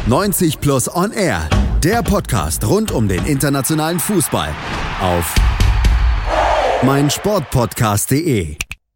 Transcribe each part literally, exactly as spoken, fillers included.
neunzig Plus On Air, der Podcast rund um den internationalen Fußball auf meinsportpodcast punkt de.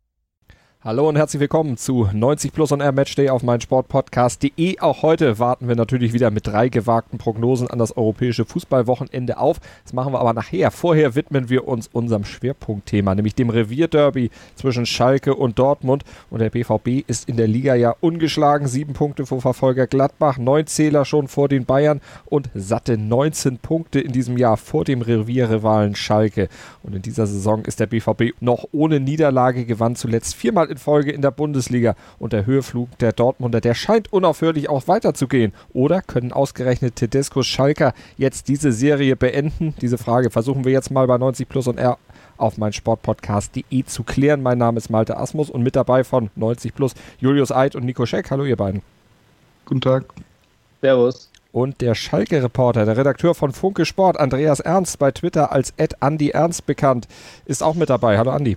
Hallo und herzlich willkommen zu neunzig Plus On Air Matchday auf meinsportpodcast punkt de. Auch heute warten wir natürlich wieder mit drei gewagten Prognosen an das europäische Fußballwochenende auf. Das machen wir aber nachher. Vorher widmen wir uns unserem Schwerpunktthema, nämlich dem Revierderby zwischen Schalke und Dortmund. Und der B V B ist in der Liga ja ungeschlagen. Sieben Punkte vor Verfolger Gladbach, neun Zähler schon vor den Bayern und satte neunzehn Punkte in diesem Jahr vor dem Revierrivalen Schalke. Und in dieser Saison ist der B V B noch ohne Niederlage, gewann zuletzt viermal in Folge in der Bundesliga, und der Höheflug der Dortmunder, der scheint unaufhörlich auch weiterzugehen. Oder können ausgerechnet Tedescos Schalker jetzt diese Serie beenden? Diese Frage versuchen wir jetzt mal bei neunzig Plus On Air auf meinsportpodcast punkt de zu klären. Mein Name ist Malte Asmus und mit dabei von neunzig Plus Julius Eid und Nico Scheck. Hallo ihr beiden. Guten Tag. Servus. Und der Schalke-Reporter, der Redakteur von Funke Sport, Andreas Ernst, bei Twitter als at Andi Ernst bekannt, ist auch mit dabei. Hallo Andi.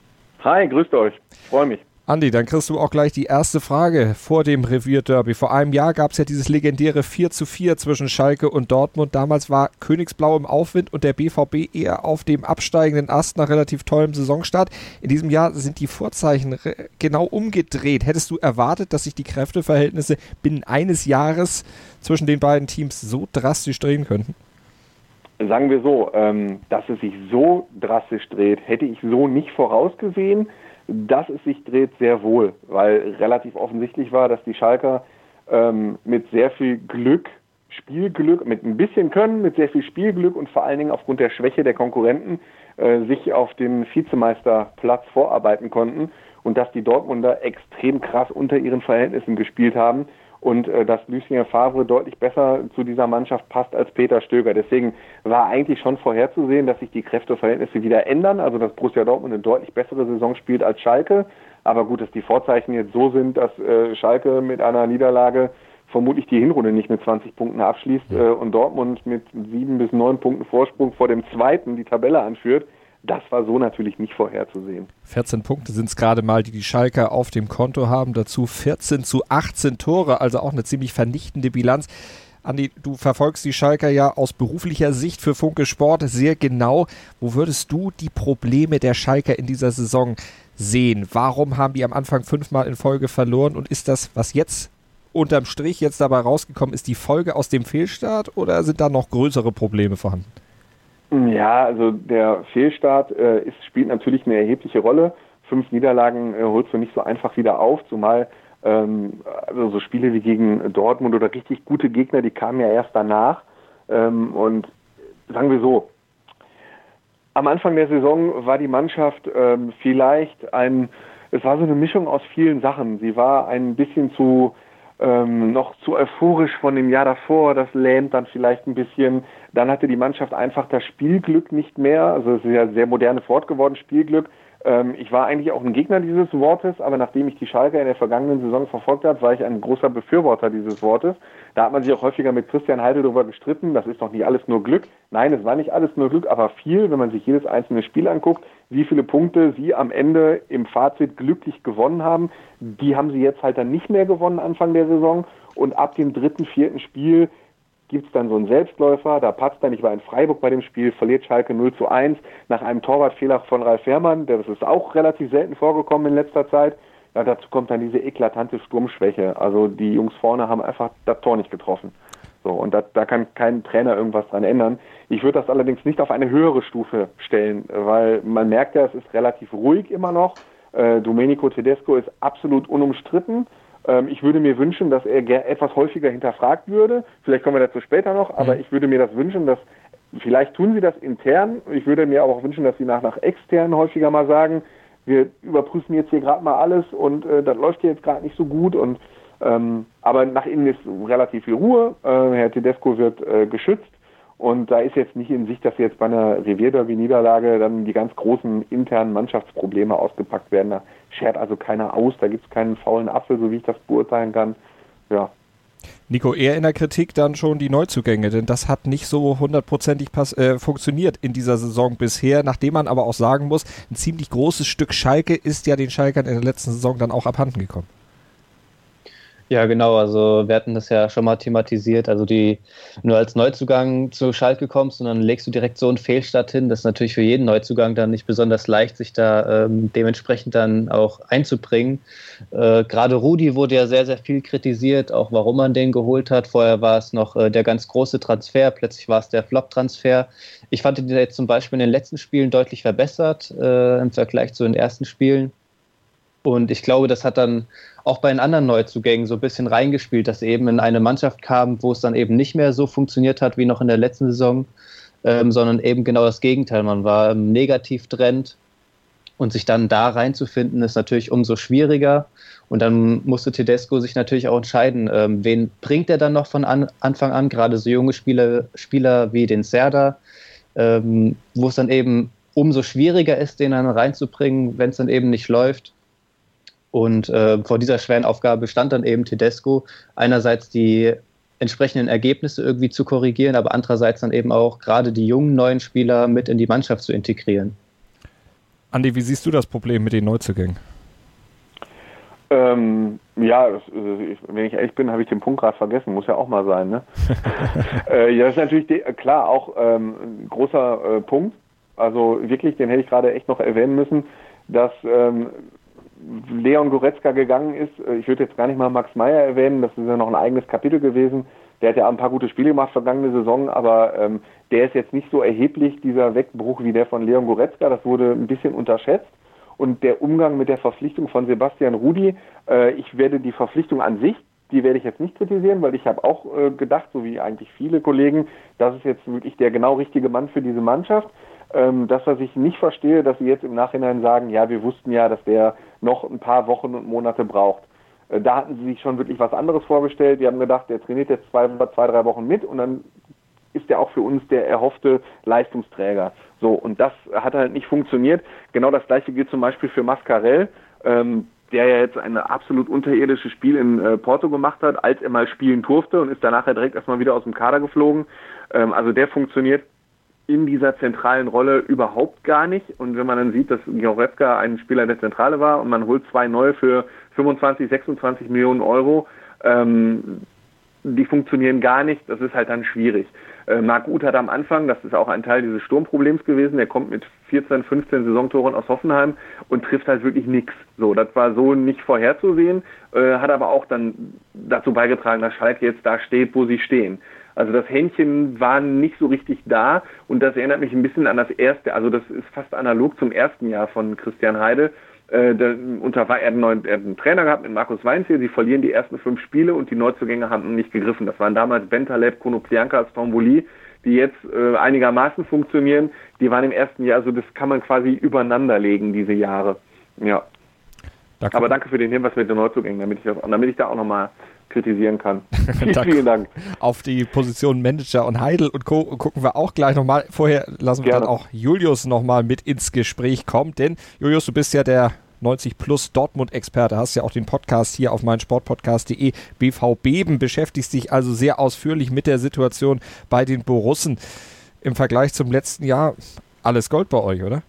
Hi, grüßt euch. Freue mich. Andi, dann kriegst du auch gleich die erste Frage vor dem Revierderby. Vor einem Jahr gab es ja dieses legendäre vier zu vier zwischen Schalke und Dortmund. Damals war Königsblau im Aufwind und der B V B eher auf dem absteigenden Ast nach relativ tollem Saisonstart. In diesem Jahr sind die Vorzeichen re- genau umgedreht. Hättest du erwartet, dass sich die Kräfteverhältnisse binnen eines Jahres zwischen den beiden Teams so drastisch drehen könnten? Sagen wir so, ähm, dass es sich so drastisch dreht, hätte ich so nicht vorausgesehen. Dass es sich dreht, sehr wohl, weil relativ offensichtlich war, dass die Schalker ähm, mit sehr viel Glück, Spielglück, mit ein bisschen Können, mit sehr viel Spielglück und vor allen Dingen aufgrund der Schwäche der Konkurrenten äh, sich auf den Vizemeisterplatz vorarbeiten konnten und dass die Dortmunder extrem krass unter ihren Verhältnissen gespielt haben und äh, dass Lucien Favre deutlich besser zu dieser Mannschaft passt als Peter Stöger. Deswegen war eigentlich schon vorherzusehen, dass sich die Kräfteverhältnisse wieder ändern, also dass Borussia Dortmund eine deutlich bessere Saison spielt als Schalke. Aber gut, dass die Vorzeichen jetzt so sind, dass äh, Schalke mit einer Niederlage vermutlich die Hinrunde nicht mit zwanzig Punkten abschließt äh, und Dortmund mit sieben bis neun Punkten Vorsprung vor dem Zweiten die Tabelle anführt. Das war so natürlich nicht vorherzusehen. vierzehn Punkte sind es gerade mal, die die Schalker auf dem Konto haben. Dazu vierzehn zu achtzehn Tore, also auch eine ziemlich vernichtende Bilanz. Andi, du verfolgst die Schalker ja aus beruflicher Sicht für Funke Sport sehr genau. Wo würdest du die Probleme der Schalker in dieser Saison sehen? Warum haben die am Anfang fünfmal in Folge verloren? Und ist das, was jetzt unterm Strich jetzt dabei rausgekommen ist, die Folge aus dem Fehlstart oder sind da noch größere Probleme vorhanden? Ja, also der Fehlstart äh, ist, spielt natürlich eine erhebliche Rolle. Fünf Niederlagen äh, holst du nicht so einfach wieder auf, zumal ähm, also so Spiele wie gegen Dortmund oder richtig gute Gegner, die kamen ja erst danach. Ähm, und sagen wir so, am Anfang der Saison war die Mannschaft ähm, vielleicht ein, es war so eine Mischung aus vielen Sachen. Sie war ein bisschen zu Ähm, noch zu euphorisch von dem Jahr davor, das lähmt dann vielleicht ein bisschen. Dann hatte die Mannschaft einfach das Spielglück nicht mehr, also es ist ja sehr modernes Wort geworden, Spielglück. Ähm, ich war eigentlich auch ein Gegner dieses Wortes, aber nachdem ich die Schalker in der vergangenen Saison verfolgt habe, war ich ein großer Befürworter dieses Wortes. Da hat man sich auch häufiger mit Christian Heidel darüber gestritten, das ist doch nicht alles nur Glück. Nein, es war nicht alles nur Glück, aber viel, wenn man sich jedes einzelne Spiel anguckt, wie viele Punkte sie am Ende im Fazit glücklich gewonnen haben, die haben sie jetzt halt dann nicht mehr gewonnen Anfang der Saison und ab dem dritten, vierten Spiel gibt es dann so einen Selbstläufer, da patzt dann, ich war in Freiburg bei dem Spiel, verliert Schalke null zu eins nach einem Torwartfehler von Ralf Fährmann, das ist auch relativ selten vorgekommen in letzter Zeit. Ja, dazu kommt dann diese eklatante Sturmschwäche, also die Jungs vorne haben einfach das Tor nicht getroffen. So, und da, da kann kein Trainer irgendwas dran ändern. Ich würde das allerdings nicht auf eine höhere Stufe stellen, weil man merkt ja, es ist relativ ruhig immer noch. Äh, Domenico Tedesco ist absolut unumstritten. Ähm, ich würde mir wünschen, dass er ger- etwas häufiger hinterfragt würde. Vielleicht kommen wir dazu später noch, aber ich würde mir das wünschen, dass, vielleicht tun sie das intern. Ich würde mir aber auch wünschen, dass sie nach, nach extern häufiger mal sagen, wir überprüfen jetzt hier gerade mal alles und äh, das läuft hier jetzt gerade nicht so gut. Und ähm, aber nach innen ist relativ viel Ruhe. Äh, Herr Tedesco wird äh, geschützt. Und da ist jetzt nicht in Sicht, dass jetzt bei einer Revierderby-Niederlage dann die ganz großen internen Mannschaftsprobleme ausgepackt werden. Da schert also keiner aus, da gibt es keinen faulen Apfel, so wie ich das beurteilen kann. Ja. Nico, eher in der Kritik dann schon die Neuzugänge, denn das hat nicht so hundertprozentig pass- äh, funktioniert in dieser Saison bisher, nachdem man aber auch sagen muss, ein ziemlich großes Stück Schalke ist ja den Schalkern in der letzten Saison dann auch abhanden gekommen. Ja, genau, also wir hatten das ja schon mal thematisiert, also die, wenn du als Neuzugang zu Schalke kommst und dann legst du direkt so einen Fehlstart hin, das ist natürlich für jeden Neuzugang dann nicht besonders leicht, sich da ähm, dementsprechend dann auch einzubringen. Äh, gerade Rudi wurde ja sehr, sehr viel kritisiert, auch warum man den geholt hat. Vorher war es noch äh, der ganz große Transfer, plötzlich war es der Flop-Transfer. Ich fand ihn jetzt zum Beispiel in den letzten Spielen deutlich verbessert äh, im Vergleich zu den ersten Spielen. Und ich glaube, das hat dann auch bei den anderen Neuzugängen so ein bisschen reingespielt, dass eben in eine Mannschaft kam, wo es dann eben nicht mehr so funktioniert hat wie noch in der letzten Saison, ähm, sondern eben genau das Gegenteil. Man war im Negativtrend und sich dann da reinzufinden, ist natürlich umso schwieriger. Und dann musste Tedesco sich natürlich auch entscheiden, ähm, wen bringt er dann noch von an, Anfang an, gerade so junge Spieler, Spieler wie den Serdar, ähm, wo es dann eben umso schwieriger ist, den dann reinzubringen, wenn es dann eben nicht läuft. Und äh, vor dieser schweren Aufgabe stand dann eben Tedesco, einerseits die entsprechenden Ergebnisse irgendwie zu korrigieren, aber andererseits dann eben auch gerade die jungen neuen Spieler mit in die Mannschaft zu integrieren. Andi, wie siehst du das Problem mit den Neuzugängen? Ähm, ja, das, ich, wenn ich ehrlich bin, habe ich den Punkt gerade vergessen, muss ja auch mal sein, ne? äh, ja, das ist natürlich de- klar auch ähm, ein großer äh, Punkt, also wirklich, den hätte ich gerade echt noch erwähnen müssen, dass ähm, Leon Goretzka gegangen ist. Ich würde jetzt gar nicht mal Max Meyer erwähnen, das ist ja noch ein eigenes Kapitel gewesen. Der hat ja ein paar gute Spiele gemacht vergangene Saison, aber ähm, der ist jetzt nicht so erheblich, dieser Wegbruch wie der von Leon Goretzka. Das wurde ein bisschen unterschätzt. Und der Umgang mit der Verpflichtung von Sebastian Rudi, äh, ich werde die Verpflichtung an sich, die werde ich jetzt nicht kritisieren, weil ich habe auch äh, gedacht, so wie eigentlich viele Kollegen, das ist jetzt wirklich der genau richtige Mann für diese Mannschaft. Ähm, das, was ich nicht verstehe, dass sie jetzt im Nachhinein sagen, ja, wir wussten ja, dass der noch ein paar Wochen und Monate braucht. Äh, da hatten sie sich schon wirklich was anderes vorgestellt. Die haben gedacht, der trainiert jetzt zwei, zwei, drei Wochen mit und dann ist der auch für uns der erhoffte Leistungsträger. So, und das hat halt nicht funktioniert. Genau das Gleiche gilt zum Beispiel für Mascarell, ähm, der ja jetzt ein absolut unterirdisches Spiel in äh, Porto gemacht hat, als er mal spielen durfte und ist danach ja direkt erstmal wieder aus dem Kader geflogen. Ähm, also der funktioniert in dieser zentralen Rolle überhaupt gar nicht. Und wenn man dann sieht, dass Goretzka ein Spieler der Zentrale war und man holt zwei neue für fünfundzwanzig, sechsundzwanzig Millionen Euro, ähm, die funktionieren gar nicht, das ist halt dann schwierig. Äh, Marc Uth hat am Anfang, das ist auch ein Teil dieses Sturmproblems gewesen, der kommt mit vierzehn, fünfzehn Saisontoren aus Hoffenheim und trifft halt wirklich nichts. So, das war so nicht vorherzusehen, äh, hat aber auch dann dazu beigetragen, dass Schalke jetzt da steht, wo sie stehen. Also das Händchen war nicht so richtig da und das erinnert mich ein bisschen an das erste, also das ist fast analog zum ersten Jahr von Christian Heidel. Äh, der, unter, er, hat einen neuen, er hat einen Trainer gehabt mit Markus Weinziel, sie verlieren die ersten fünf Spiele und die Neuzugänge haben nicht gegriffen. Das waren damals Bentaleb, Konoplyanka, Stromboli, die jetzt äh, einigermaßen funktionieren. Die waren im ersten Jahr, also das kann man quasi übereinander legen, diese Jahre. Ja. Da Aber danke für den Hinweis mit den Neuzugängen, damit ich, das, damit ich da auch nochmal kritisieren kann. Vielen Dank. Auf die Position Manager und Heidel und Co. gucken wir auch gleich nochmal. Vorher lassen wir Gerne. dann auch Julius nochmal mit ins Gespräch kommen, denn Julius, du bist ja der neunzig plus Dortmund-Experte, hast ja auch den Podcast hier auf meinsportpodcast punkt de, B V Beben, beschäftigst dich also sehr ausführlich mit der Situation bei den Borussen. Im Vergleich zum letzten Jahr alles Gold bei euch, oder?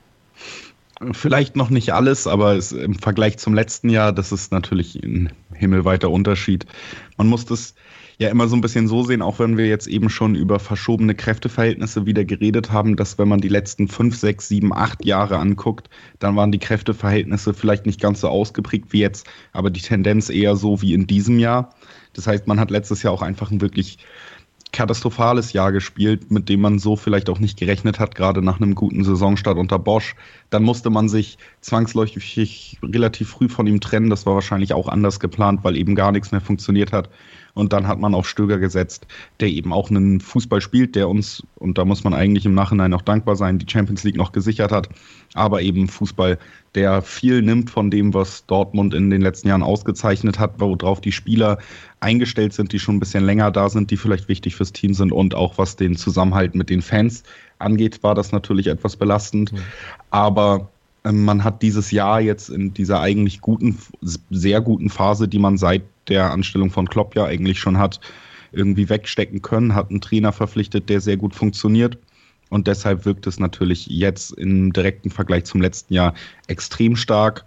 Vielleicht noch nicht alles, aber es, im Vergleich zum letzten Jahr, das ist natürlich ein himmelweiter Unterschied. Man muss das ja immer so ein bisschen so sehen, auch wenn wir jetzt eben schon über verschobene Kräfteverhältnisse wieder geredet haben, dass wenn man die letzten fünf, sechs, sieben, acht Jahre anguckt, dann waren die Kräfteverhältnisse vielleicht nicht ganz so ausgeprägt wie jetzt, aber die Tendenz eher so wie in diesem Jahr. Das heißt, man hat letztes Jahr auch einfach ein wirklich katastrophales Jahr gespielt, mit dem man so vielleicht auch nicht gerechnet hat, gerade nach einem guten Saisonstart unter Bosch. Dann musste man sich zwangsläufig relativ früh von ihm trennen. Das war wahrscheinlich auch anders geplant, weil eben gar nichts mehr funktioniert hat. Und dann hat man auf Stöger gesetzt, der eben auch einen Fußball spielt, der uns, und da muss man eigentlich im Nachhinein auch dankbar sein, die Champions League noch gesichert hat, aber eben Fußball, der viel nimmt von dem, was Dortmund in den letzten Jahren ausgezeichnet hat, worauf die Spieler eingestellt sind, die schon ein bisschen länger da sind, die vielleicht wichtig fürs Team sind, und auch was den Zusammenhalt mit den Fans angeht, war das natürlich etwas belastend. Mhm. Aber man hat dieses Jahr jetzt in dieser eigentlich guten, sehr guten Phase, die man seit der Anstellung von Klopp ja eigentlich schon hat, irgendwie wegstecken können, hat einen Trainer verpflichtet, der sehr gut funktioniert. Und deshalb wirkt es natürlich jetzt im direkten Vergleich zum letzten Jahr extrem stark.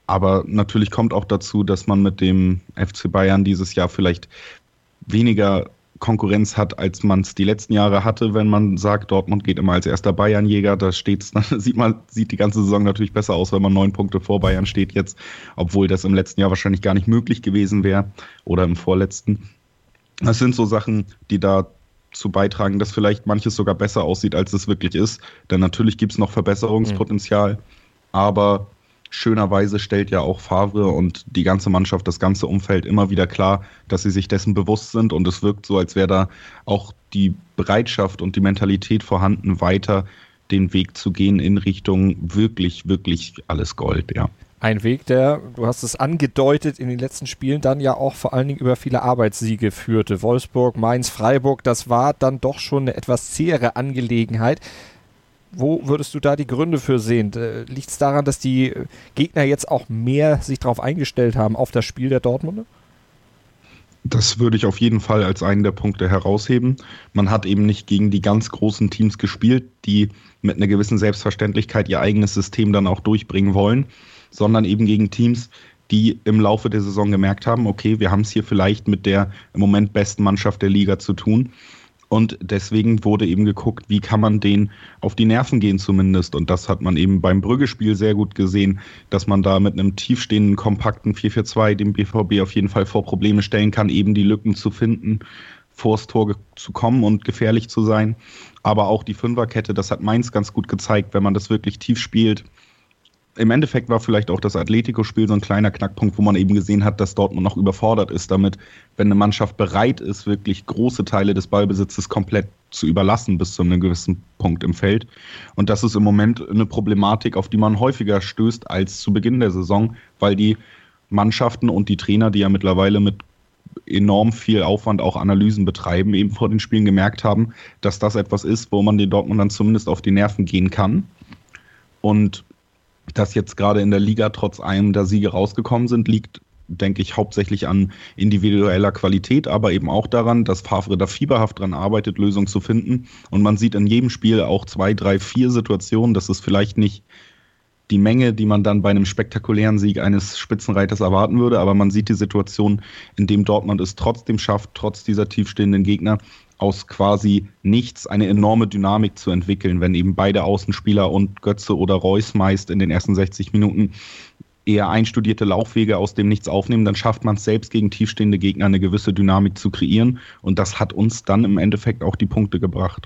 Aber natürlich kommt auch dazu, dass man mit dem F C Bayern dieses Jahr vielleicht weniger Konkurrenz hat, als man es die letzten Jahre hatte, wenn man sagt, Dortmund geht immer als erster Bayernjäger. Da steht's, sieht man, sieht die ganze Saison natürlich besser aus, wenn man neun Punkte vor Bayern steht jetzt, obwohl das im letzten Jahr wahrscheinlich gar nicht möglich gewesen wäre oder im vorletzten. Das sind so Sachen, die dazu beitragen, dass vielleicht manches sogar besser aussieht, als es wirklich ist. Denn natürlich gibt es noch Verbesserungspotenzial, mhm. aber schönerweise stellt ja auch Favre und die ganze Mannschaft, das ganze Umfeld immer wieder klar, dass sie sich dessen bewusst sind und es wirkt so, als wäre da auch die Bereitschaft und die Mentalität vorhanden, weiter den Weg zu gehen in Richtung wirklich, wirklich alles Gold, ja. Ein Weg, der, du hast es angedeutet, in den letzten Spielen dann ja auch vor allen Dingen über viele Arbeitssiege führte. Wolfsburg, Mainz, Freiburg, das war dann doch schon eine etwas zähere Angelegenheit. Wo würdest du da die Gründe für sehen? Liegt es daran, dass die Gegner jetzt auch mehr sich darauf eingestellt haben, auf das Spiel der Dortmunder? Das würde ich auf jeden Fall als einen der Punkte herausheben. Man hat eben nicht gegen die ganz großen Teams gespielt, die mit einer gewissen Selbstverständlichkeit ihr eigenes System dann auch durchbringen wollen, sondern eben gegen Teams, die im Laufe der Saison gemerkt haben, okay, wir haben es hier vielleicht mit der im Moment besten Mannschaft der Liga zu tun. Und deswegen wurde eben geguckt, wie kann man denen auf die Nerven gehen zumindest. Und das hat man eben beim Brügge-Spiel sehr gut gesehen, dass man da mit einem tiefstehenden, kompakten vier vier zwei dem B V B auf jeden Fall vor Probleme stellen kann, eben die Lücken zu finden, vors Tor zu kommen und gefährlich zu sein. Aber auch die Fünferkette, das hat Mainz ganz gut gezeigt, wenn man das wirklich tief spielt. Im Endeffekt war vielleicht auch das Atletico-Spiel so ein kleiner Knackpunkt, wo man eben gesehen hat, dass Dortmund noch überfordert ist damit, wenn eine Mannschaft bereit ist, wirklich große Teile des Ballbesitzes komplett zu überlassen bis zu einem gewissen Punkt im Feld. Und das ist im Moment eine Problematik, auf die man häufiger stößt als zu Beginn der Saison, weil die Mannschaften und die Trainer, die ja mittlerweile mit enorm viel Aufwand auch Analysen betreiben, eben vor den Spielen gemerkt haben, dass das etwas ist, wo man den Dortmundern zumindest auf die Nerven gehen kann. Und dass jetzt gerade in der Liga trotz einem der Siege rausgekommen sind, liegt, denke ich, hauptsächlich an individueller Qualität, aber eben auch daran, dass Favre da fieberhaft dran arbeitet, Lösungen zu finden. Und man sieht in jedem Spiel auch zwei, drei, vier Situationen. Das ist vielleicht nicht die Menge, die man dann bei einem spektakulären Sieg eines Spitzenreiters erwarten würde, aber man sieht die Situation, in dem Dortmund es trotzdem schafft, trotz dieser tiefstehenden Gegner, aus quasi nichts eine enorme Dynamik zu entwickeln, wenn eben beide Außenspieler und Götze oder Reus meist in den ersten sechzig Minuten eher einstudierte Laufwege aus dem Nichts aufnehmen, dann schafft man es selbst gegen tiefstehende Gegner eine gewisse Dynamik zu kreieren und das hat uns dann im Endeffekt auch die Punkte gebracht.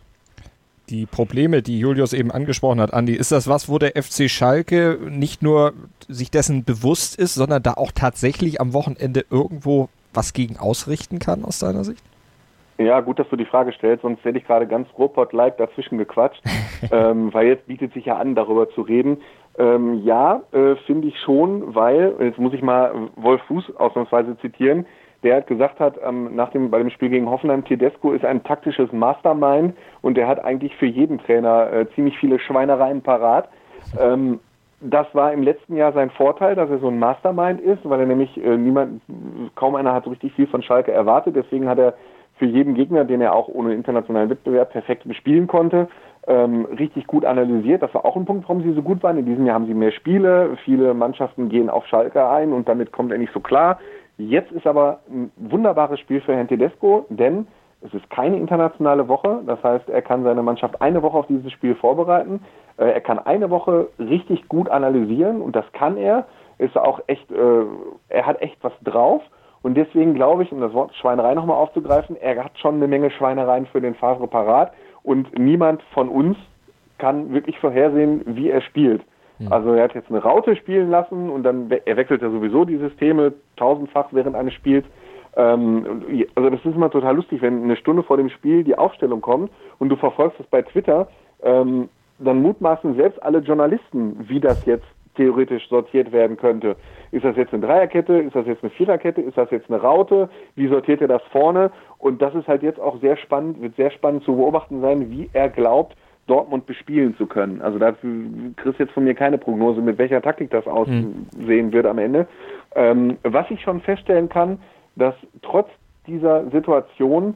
Die Probleme, die Julius eben angesprochen hat, Andi, ist das was, wo der F C Schalke nicht nur sich dessen bewusst ist, sondern da auch tatsächlich am Wochenende irgendwo was gegen ausrichten kann aus deiner Sicht? Ja, gut, dass du die Frage stellst, sonst hätte ich gerade ganz Ruhrpott-like dazwischen gequatscht, ähm, weil jetzt bietet sich ja an, darüber zu reden. Ähm, ja, äh, finde ich schon, weil, jetzt muss ich mal Wolf Fuß ausnahmsweise zitieren, der hat gesagt hat, ähm, nach dem, bei dem Spiel gegen Hoffenheim, Tedesco ist ein taktisches Mastermind und der hat eigentlich für jeden Trainer äh, ziemlich viele Schweinereien parat. Ähm, das war im letzten Jahr sein Vorteil, dass er so ein Mastermind ist, weil er nämlich äh, niemand, kaum einer hat so richtig viel von Schalke erwartet, deswegen hat er für jeden Gegner, den er auch ohne internationalen Wettbewerb perfekt bespielen konnte, ähm, richtig gut analysiert. Das war auch ein Punkt, warum sie so gut waren. In diesem Jahr haben sie mehr Spiele, viele Mannschaften gehen auf Schalke ein und damit kommt er nicht so klar. Jetzt ist aber ein wunderbares Spiel für Herrn Tedesco, denn es ist keine internationale Woche. Das heißt, er kann seine Mannschaft eine Woche auf dieses Spiel vorbereiten. Äh, er kann eine Woche richtig gut analysieren und das kann er. Ist auch echt, äh, er hat echt was drauf. Und deswegen glaube ich, um das Wort Schweinerei nochmal aufzugreifen, er hat schon eine Menge Schweinereien für den Favre parat und niemand von uns kann wirklich vorhersehen, wie er spielt. Mhm. Also er hat jetzt eine Raute spielen lassen und dann er wechselt ja sowieso die Systeme tausendfach während eines Spiels. Ähm, also das ist immer total lustig, wenn eine Stunde vor dem Spiel die Aufstellung kommt und du verfolgst das bei Twitter, ähm, dann mutmaßen selbst alle Journalisten, wie das jetzt theoretisch sortiert werden könnte. Ist das jetzt eine Dreierkette? Ist das jetzt eine Viererkette? Ist das jetzt eine Raute? Wie sortiert er das vorne? Und das ist halt jetzt auch sehr spannend, wird sehr spannend zu beobachten sein, wie er glaubt, Dortmund bespielen zu können. Also da kriegst jetzt von mir keine Prognose, mit welcher Taktik das aussehen mhm. wird am Ende. Ähm, was ich schon feststellen kann, dass trotz dieser Situation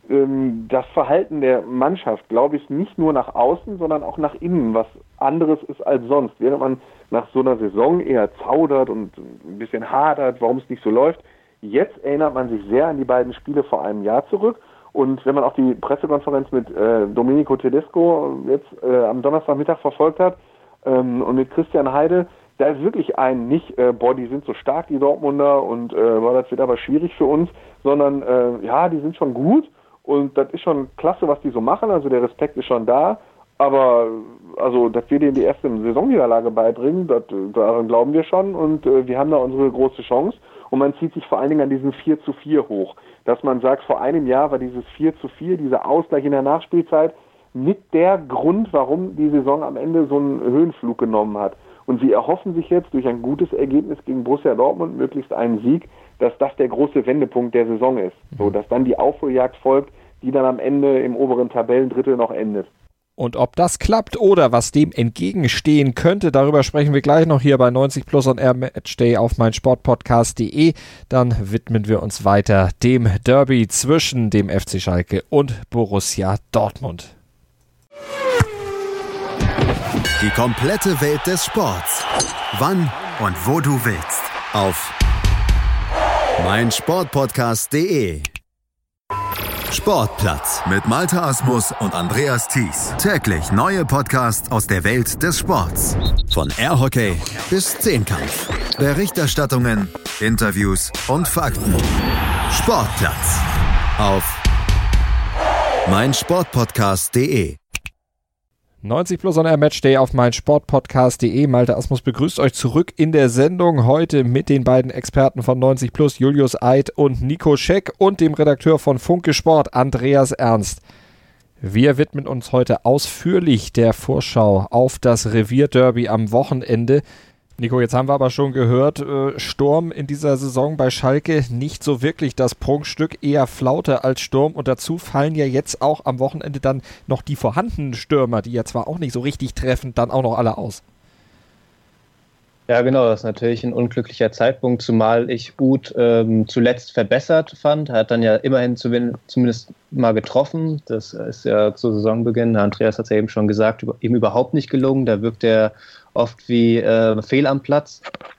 ähm, das Verhalten der Mannschaft, glaube ich, nicht nur nach außen, sondern auch nach innen, was anderes ist als sonst. Während man nach so einer Saison eher zaudert und ein bisschen hadert, warum es nicht so läuft, jetzt erinnert man sich sehr an die beiden Spiele vor einem Jahr zurück. Und wenn man auch die Pressekonferenz mit äh, Domenico Tedesco jetzt äh, am Donnerstagmittag verfolgt hat ähm, und mit Christian Heide, da ist wirklich ein nicht, äh, boah, die sind so stark, die Dortmunder, und äh, boah, das wird aber schwierig für uns, sondern äh, ja, die sind schon gut und das ist schon klasse, was die so machen, also der Respekt ist schon da, aber also, dass wir denen die erste Saisonniederlage beibringen, das, daran glauben wir schon, und äh, wir haben da unsere große Chance, und man zieht sich vor allen Dingen an diesen vier zu vier hoch, dass man sagt, vor einem Jahr war dieses vier zu vier, dieser Ausgleich in der Nachspielzeit, mit der Grund, warum die Saison am Ende so einen Höhenflug genommen hat. Und sie erhoffen sich jetzt durch ein gutes Ergebnis gegen Borussia Dortmund, möglichst einen Sieg, dass das der große Wendepunkt der Saison ist. So, dass dann die Aufholjagd folgt, die dann am Ende im oberen Tabellendrittel noch endet. Und ob das klappt oder was dem entgegenstehen könnte, darüber sprechen wir gleich noch hier bei neunzig Plus on Air Matchday auf meinsportpodcast punkt de. Dann widmen wir uns weiter dem Derby zwischen dem F C Schalke und Borussia Dortmund. Die komplette Welt des Sports. Wann und wo du willst. Auf meinsportpodcast punkt de. Sportplatz mit Malte Asmus und Andreas Thies. Täglich neue Podcasts aus der Welt des Sports. Von Airhockey bis Zehnkampf. Berichterstattungen, Interviews und Fakten. Sportplatz auf meinsportpodcast punkt de. neunzig Plus on Air Matchday auf meinsportpodcast punkt de. Malte Asmus begrüßt euch zurück in der Sendung. Heute mit den beiden Experten von neunzig Plus, Julius Eid und Nico Scheck, und dem Redakteur von Funke Sport, Andreas Ernst. Wir widmen uns heute ausführlich der Vorschau auf das Revierderby am Wochenende. Nico, jetzt haben wir aber schon gehört, äh, Sturm in dieser Saison bei Schalke nicht so wirklich das Prunkstück, eher Flaute als Sturm, und dazu fallen ja jetzt auch am Wochenende dann noch die vorhandenen Stürmer, die ja zwar auch nicht so richtig treffen, dann auch noch alle aus. Ja, genau, das ist natürlich ein unglücklicher Zeitpunkt, zumal ich Uth ähm, zuletzt verbessert fand. Er hat dann ja immerhin zu, zumindest mal getroffen. Das ist ja zu Saisonbeginn, Andreas hat es ja eben schon gesagt, ihm überhaupt nicht gelungen. Da wirkt er oft wie äh, fehl am Platz.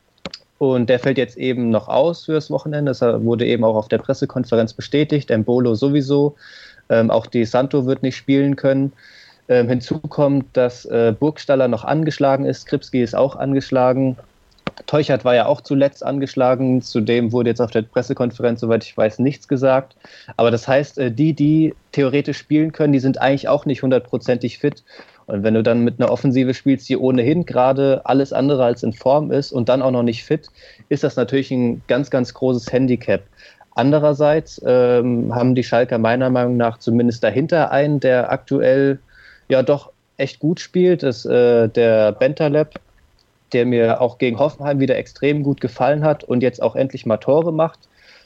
Und der fällt jetzt eben noch aus für das Wochenende. Das wurde eben auch auf der Pressekonferenz bestätigt. Embolo sowieso. Ähm, auch Di Santo wird nicht spielen können. Ähm, hinzu kommt, dass äh, Burgstaller noch angeschlagen ist. Skripski ist auch angeschlagen. Teuchert war ja auch zuletzt angeschlagen. Zudem wurde jetzt auf der Pressekonferenz, soweit ich weiß, nichts gesagt. Aber das heißt, äh, die, die theoretisch spielen können, die sind eigentlich auch nicht hundertprozentig fit. Und wenn du dann mit einer Offensive spielst, die ohnehin gerade alles andere als in Form ist und dann auch noch nicht fit, ist das natürlich ein ganz, ganz großes Handicap. Andererseits ähm, haben die Schalker meiner Meinung nach zumindest dahinter einen, der aktuell ja doch echt gut spielt, das ist äh, der Bentaleb, der mir auch gegen Hoffenheim wieder extrem gut gefallen hat und jetzt auch endlich mal Tore macht.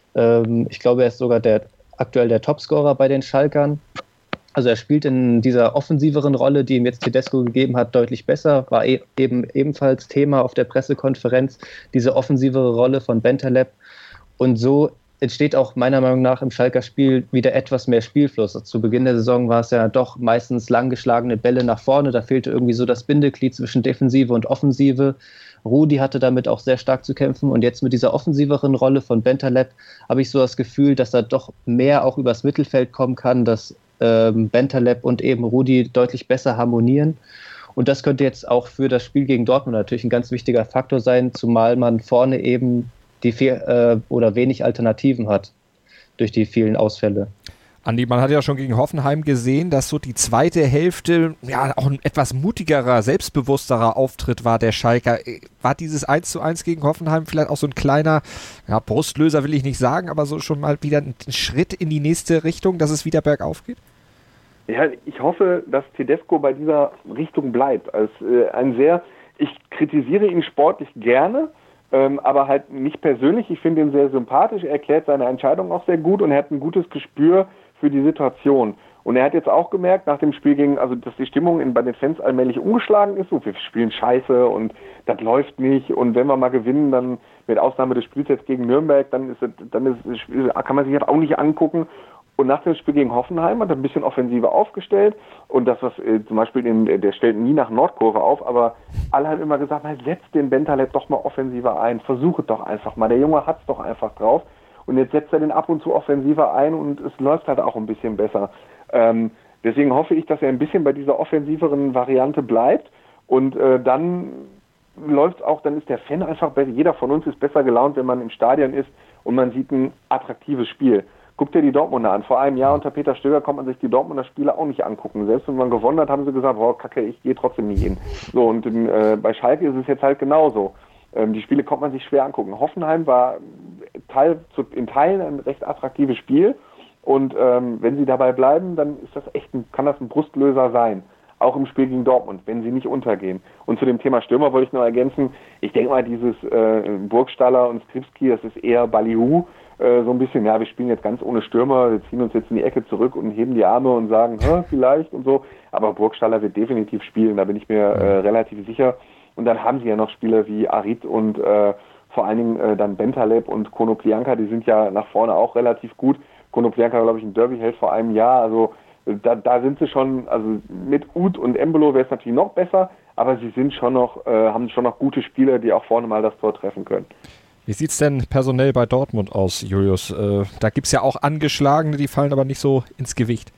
Ähm, ich glaube, er ist sogar der aktuell der Topscorer bei den Schalkern. Also er spielt in dieser offensiveren Rolle, die ihm jetzt Tedesco gegeben hat, deutlich besser. War e- eben ebenfalls Thema auf der Pressekonferenz, diese offensivere Rolle von Bentaleb. Und so entsteht auch meiner Meinung nach im Schalker Spiel wieder etwas mehr Spielfluss. Zu Beginn der Saison war es ja doch meistens langgeschlagene Bälle nach vorne. Da fehlte irgendwie so das Bindeglied zwischen Defensive und Offensive. Rudi hatte damit auch sehr stark zu kämpfen. Und jetzt mit dieser offensiveren Rolle von Bentaleb habe ich so das Gefühl, dass er doch mehr auch übers Mittelfeld kommen kann, dass ähm, Bentaleb und eben Rudi deutlich besser harmonieren. Und das könnte jetzt auch für das Spiel gegen Dortmund natürlich ein ganz wichtiger Faktor sein, zumal man vorne eben die viel, äh, oder wenig Alternativen hat durch die vielen Ausfälle. Andi, man hat ja schon gegen Hoffenheim gesehen, dass so die zweite Hälfte ja auch ein etwas mutigerer, selbstbewussterer Auftritt war der Schalker. War dieses eins zu eins gegen Hoffenheim vielleicht auch so ein kleiner, ja, Brustlöser will ich nicht sagen, aber so schon mal wieder ein Schritt in die nächste Richtung, dass es wieder bergauf geht? Ja, ich hoffe, dass Tedesco bei dieser Richtung bleibt. Als äh, ein sehr, ich kritisiere ihn sportlich gerne, Ähm, aber halt nicht persönlich. Ich finde ihn sehr sympathisch. Er erklärt seine Entscheidung auch sehr gut und er hat ein gutes Gespür für die Situation. Und er hat jetzt auch gemerkt, nach dem Spiel gegen, also dass die Stimmung in, bei den Fans allmählich umgeschlagen ist. So, wir spielen Scheiße und das läuft nicht. Und wenn wir mal gewinnen, dann mit Ausnahme des Spiels jetzt gegen Nürnberg, dann ist, dann ist, kann man sich das auch nicht angucken. Und nach dem Spiel gegen Hoffenheim hat er ein bisschen offensiver aufgestellt und das, was äh, zum Beispiel, in, der stellt nie nach Nordkurve auf, aber alle haben immer gesagt, na, setzt den Bentaleb doch mal offensiver ein, versucht doch einfach mal, der Junge hat's doch einfach drauf und jetzt setzt er den ab und zu offensiver ein und es läuft halt auch ein bisschen besser. Ähm, deswegen hoffe ich, dass er ein bisschen bei dieser offensiveren Variante bleibt und äh, dann läuft auch, dann ist der Fan einfach besser, jeder von uns ist besser gelaunt, wenn man im Stadion ist und man sieht ein attraktives Spiel. Guck dir die Dortmunder an. Vor einem Jahr unter Peter Stöger konnte man sich die Dortmunder Spiele auch nicht angucken. Selbst wenn man gewonnen hat, haben sie gesagt, boah, kacke, ich gehe trotzdem nicht hin. So, und in, äh, bei Schalke ist es jetzt halt genauso. Ähm, die Spiele konnte man sich schwer angucken. Hoffenheim war Teil, zu, in Teilen ein recht attraktives Spiel. Und ähm, wenn sie dabei bleiben, dann ist das echt ein, kann das ein Brustlöser sein. Auch im Spiel gegen Dortmund, wenn sie nicht untergehen. Und zu dem Thema Stürmer wollte ich noch ergänzen, ich denke mal, dieses äh, Burgstaller und Skripski, das ist eher Ballyhoo, äh, so ein bisschen, ja, wir spielen jetzt ganz ohne Stürmer, wir ziehen uns jetzt in die Ecke zurück und heben die Arme und sagen, hä, vielleicht und so. Aber Burgstaller wird definitiv spielen, da bin ich mir äh, relativ sicher. Und dann haben sie ja noch Spieler wie Arid und äh, vor allen Dingen äh, dann Bentaleb und Konoplyanka, die sind ja nach vorne auch relativ gut. Konoplyanka war, glaube ich, ein Derby-Held vor einem Jahr, also Da, da sind sie schon, also mit Uth und Embolo wäre es natürlich noch besser, aber sie sind schon noch, äh, haben schon noch gute Spieler, die auch vorne mal das Tor treffen können. Wie sieht es denn personell bei Dortmund aus, Julius? Äh, da gibt es ja auch Angeschlagene, die fallen aber nicht so ins Gewicht.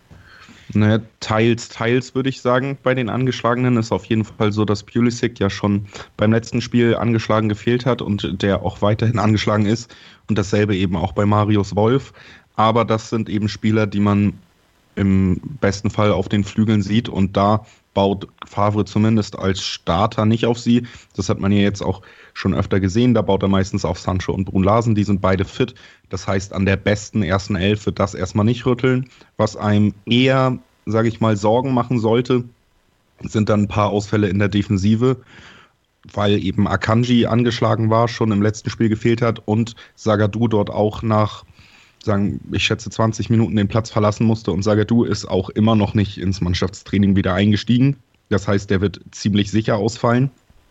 Naja, teils, teils würde ich sagen. Bei den Angeschlagenen ist auf jeden Fall so, dass Pulisic ja schon beim letzten Spiel angeschlagen gefehlt hat und der auch weiterhin angeschlagen ist. Und dasselbe eben auch bei Marius Wolf. Aber das sind eben Spieler, die man im besten Fall auf den Flügeln sieht und da baut Favre zumindest als Starter nicht auf sie. Das hat man ja jetzt auch schon öfter gesehen. Da baut er meistens auf Sancho und Brun Larsen. Die sind beide fit. Das heißt, an der besten ersten Elf wird das erstmal nicht rütteln. Was einem eher, sage ich mal, Sorgen machen sollte, sind dann ein paar Ausfälle in der Defensive, weil eben Akanji angeschlagen war, schon im letzten Spiel gefehlt hat und Zagadou dort auch nach sagen, ich schätze zwanzig Minuten den Platz verlassen musste und Zagadou ist auch immer noch nicht ins Mannschaftstraining wieder eingestiegen. Das heißt, der wird ziemlich sicher ausfallen.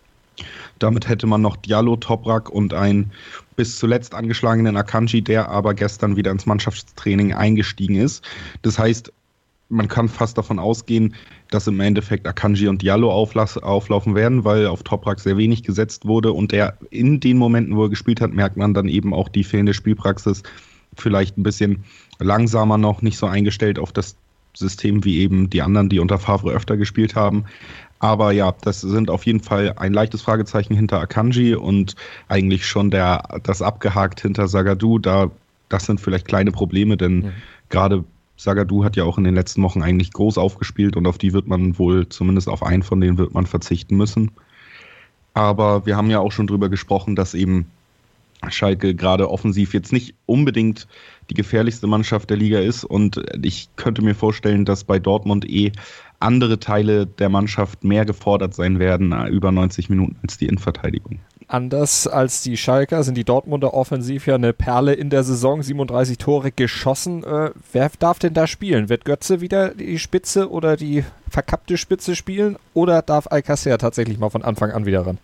Damit hätte man noch Diallo, Toprak und einen bis zuletzt angeschlagenen Akanji, der aber gestern wieder ins Mannschaftstraining eingestiegen ist. Das heißt, man kann fast davon ausgehen, dass im Endeffekt Akanji und Diallo auflass, auflaufen werden, weil auf Toprak sehr wenig gesetzt wurde und der in den Momenten, wo er gespielt hat, merkt man dann eben auch die fehlende Spielpraxis, vielleicht ein bisschen langsamer noch, nicht so eingestellt auf das System wie eben die anderen, die unter Favre öfter gespielt haben. Aber ja, das sind auf jeden Fall ein leichtes Fragezeichen hinter Akanji und eigentlich schon der, das abgehakt hinter Zagadou. Da, das sind vielleicht kleine Probleme, denn mhm. gerade Zagadou hat ja auch in den letzten Wochen eigentlich groß aufgespielt und auf die wird man wohl, zumindest auf einen von denen wird man verzichten müssen. Aber wir haben ja auch schon drüber gesprochen, dass eben Schalke gerade offensiv jetzt nicht unbedingt die gefährlichste Mannschaft der Liga ist und ich könnte mir vorstellen, dass bei Dortmund eh andere Teile der Mannschaft mehr gefordert sein werden, über neunzig Minuten als die Innenverteidigung. Anders als die Schalker sind die Dortmunder offensiv ja eine Perle in der Saison, siebenunddreißig Tore geschossen. Äh, wer darf denn da spielen? Wird Götze wieder die Spitze oder die verkappte Spitze spielen oder darf Alcacer tatsächlich mal von Anfang an wieder ran?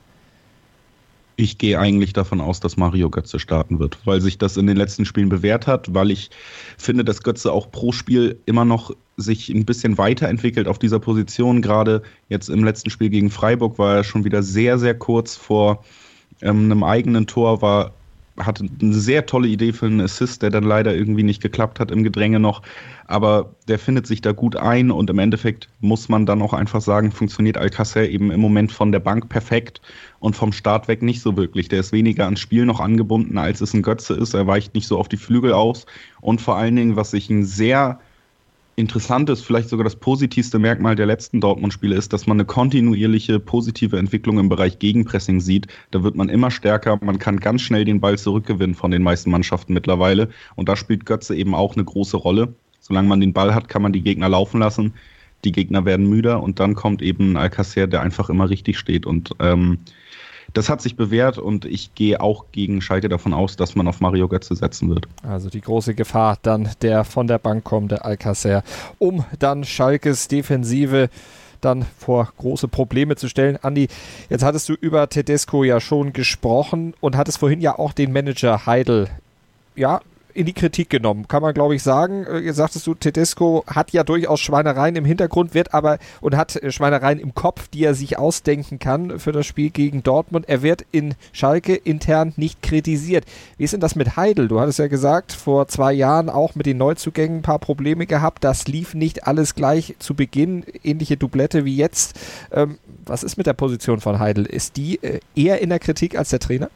Ich gehe eigentlich davon aus, dass Mario Götze starten wird, weil sich das in den letzten Spielen bewährt hat, weil ich finde, dass Götze auch pro Spiel immer noch sich ein bisschen weiterentwickelt auf dieser Position. Gerade jetzt im letzten Spiel gegen Freiburg war er schon wieder sehr, sehr kurz vor ähm, einem eigenen Tor, war, hatte eine sehr tolle Idee für einen Assist, der dann leider irgendwie nicht geklappt hat im Gedränge noch. Aber der findet sich da gut ein und im Endeffekt muss man dann auch einfach sagen, funktioniert Alcacer eben im Moment von der Bank perfekt und vom Start weg nicht so wirklich. Der ist weniger ans Spiel noch angebunden, als es ein Götze ist. Er weicht nicht so auf die Flügel aus und vor allen Dingen, was ich ein sehr interessantes, vielleicht sogar das positivste Merkmal der letzten Dortmund-Spiele ist, dass man eine kontinuierliche positive Entwicklung im Bereich Gegenpressing sieht. Da wird man immer stärker, man kann ganz schnell den Ball zurückgewinnen von den meisten Mannschaften mittlerweile und da spielt Götze eben auch eine große Rolle. Solange man den Ball hat, kann man die Gegner laufen lassen, die Gegner werden müder und dann kommt eben Alcacer, der einfach immer richtig steht und ähm, das hat sich bewährt und ich gehe auch gegen Schalke davon aus, dass man auf Mario Götze setzen wird. Also die große Gefahr dann der von der Bank kommende Alcacer, um dann Schalkes Defensive dann vor große Probleme zu stellen. Andi, jetzt hattest du über Tedesco ja schon gesprochen und hattest vorhin ja auch den Manager Heidel, ja, in die Kritik genommen, kann man glaube ich sagen. Jetzt sagtest du, Tedesco hat ja durchaus Schweinereien im Hintergrund, wird aber und hat Schweinereien im Kopf, die er sich ausdenken kann für das Spiel gegen Dortmund. Er wird in Schalke intern nicht kritisiert. Wie ist denn das mit Heidel? Du hattest ja gesagt, vor zwei Jahren auch mit den Neuzugängen ein paar Probleme gehabt. Das lief nicht alles gleich zu Beginn. Ähnliche Doublette wie jetzt. Ähm, was ist mit der Position von Heidel? Ist die äh, eher in der Kritik als der Trainer?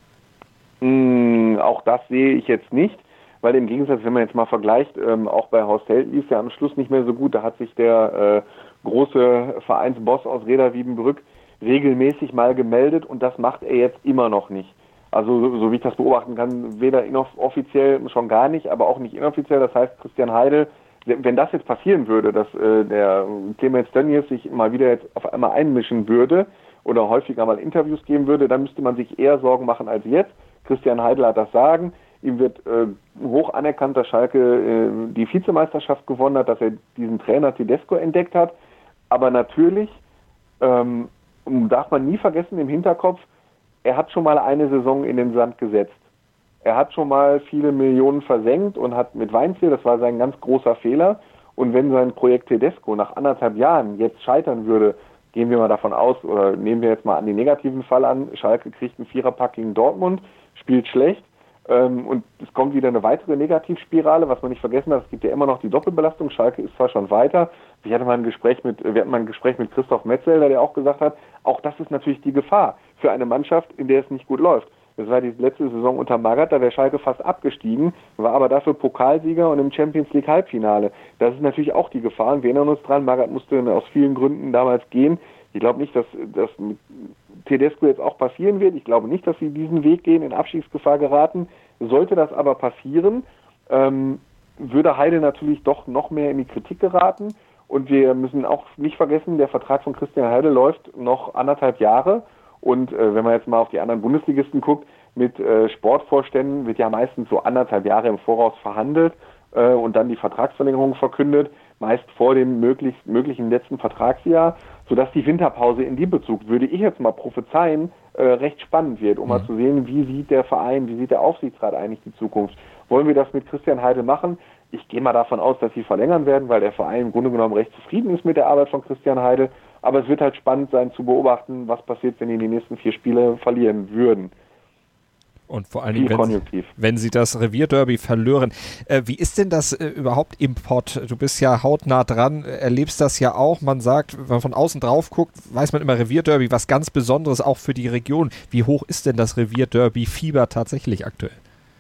Mm, auch das sehe ich jetzt nicht, weil im Gegensatz, wenn man jetzt mal vergleicht, ähm, auch bei Horst Held lief es ja am Schluss nicht mehr so gut. Da hat sich der äh, große Vereinsboss aus Reda-Wiedenbrück regelmäßig mal gemeldet und das macht er jetzt immer noch nicht. Also so, so wie ich das beobachten kann, weder inoffiziell schon gar nicht, aber auch nicht inoffiziell. Das heißt, Christian Heidel, wenn das jetzt passieren würde, dass äh, der Clemens Tönnies sich mal wieder jetzt auf einmal einmischen würde oder häufiger mal Interviews geben würde, dann müsste man sich eher Sorgen machen als jetzt. Christian Heidel hat das Sagen. Ihm wird äh, hoch anerkannt, dass Schalke äh, die Vizemeisterschaft gewonnen hat, dass er diesen Trainer Tedesco entdeckt hat. Aber natürlich ähm, darf man nie vergessen im Hinterkopf, er hat schon mal eine Saison in den Sand gesetzt. Er hat schon mal viele Millionen versenkt und hat mit Weinziel, das war sein ganz großer Fehler. Und wenn sein Projekt Tedesco nach anderthalb Jahren jetzt scheitern würde, gehen wir mal davon aus, oder nehmen wir jetzt mal an den negativen Fall an, Schalke kriegt einen Viererpack gegen Dortmund, spielt schlecht ähm, und es kommt wieder eine weitere Negativspirale, was man nicht vergessen darf, es gibt ja immer noch die Doppelbelastung, Schalke ist zwar schon weiter, ich hatte mal ein Gespräch mit, wir hatten mal ein Gespräch mit Christoph Metzelder, der auch gesagt hat, auch das ist natürlich die Gefahr für eine Mannschaft, in der es nicht gut läuft. Das war die letzte Saison unter Magath, da wäre Schalke fast abgestiegen, war aber dafür Pokalsieger und im Champions League Halbfinale. Das ist natürlich auch die Gefahr und wir erinnern uns dran, Magath musste aus vielen Gründen damals gehen. Ich glaube nicht, dass das mit Tedesco jetzt auch passieren wird. Ich glaube nicht, dass sie diesen Weg gehen, in Abstiegsgefahr geraten. Sollte das aber passieren, ähm, würde Heidel natürlich doch noch mehr in die Kritik geraten. Und wir müssen auch nicht vergessen, der Vertrag von Christian Heidel läuft noch anderthalb Jahre. Und äh, wenn man jetzt mal auf die anderen Bundesligisten guckt, mit äh, Sportvorständen wird ja meistens so anderthalb Jahre im Voraus verhandelt äh, und dann die Vertragsverlängerung verkündet, meist vor dem möglich, möglichen letzten Vertragsjahr, sodass die Winterpause in dem Bezug, würde ich jetzt mal prophezeien, äh, recht spannend wird, um mhm. mal zu sehen, wie sieht der Verein, wie sieht der Aufsichtsrat eigentlich die Zukunft. Wollen wir das mit Christian Heidel machen? Ich gehe mal davon aus, dass sie verlängern werden, weil der Verein im Grunde genommen recht zufrieden ist mit der Arbeit von Christian Heidel. Aber es wird halt spannend sein zu beobachten, was passiert, wenn die die nächsten vier Spiele verlieren würden. Und vor allen Dingen, wenn, wenn sie das Revierderby verlieren. Äh, wie ist denn das äh, überhaupt im Pott? Du bist ja hautnah dran, erlebst das ja auch. Man sagt, wenn man von außen drauf guckt, weiß man immer Revierderby, was ganz Besonderes auch für die Region. Wie hoch ist denn das Revierderby-Fieber tatsächlich aktuell?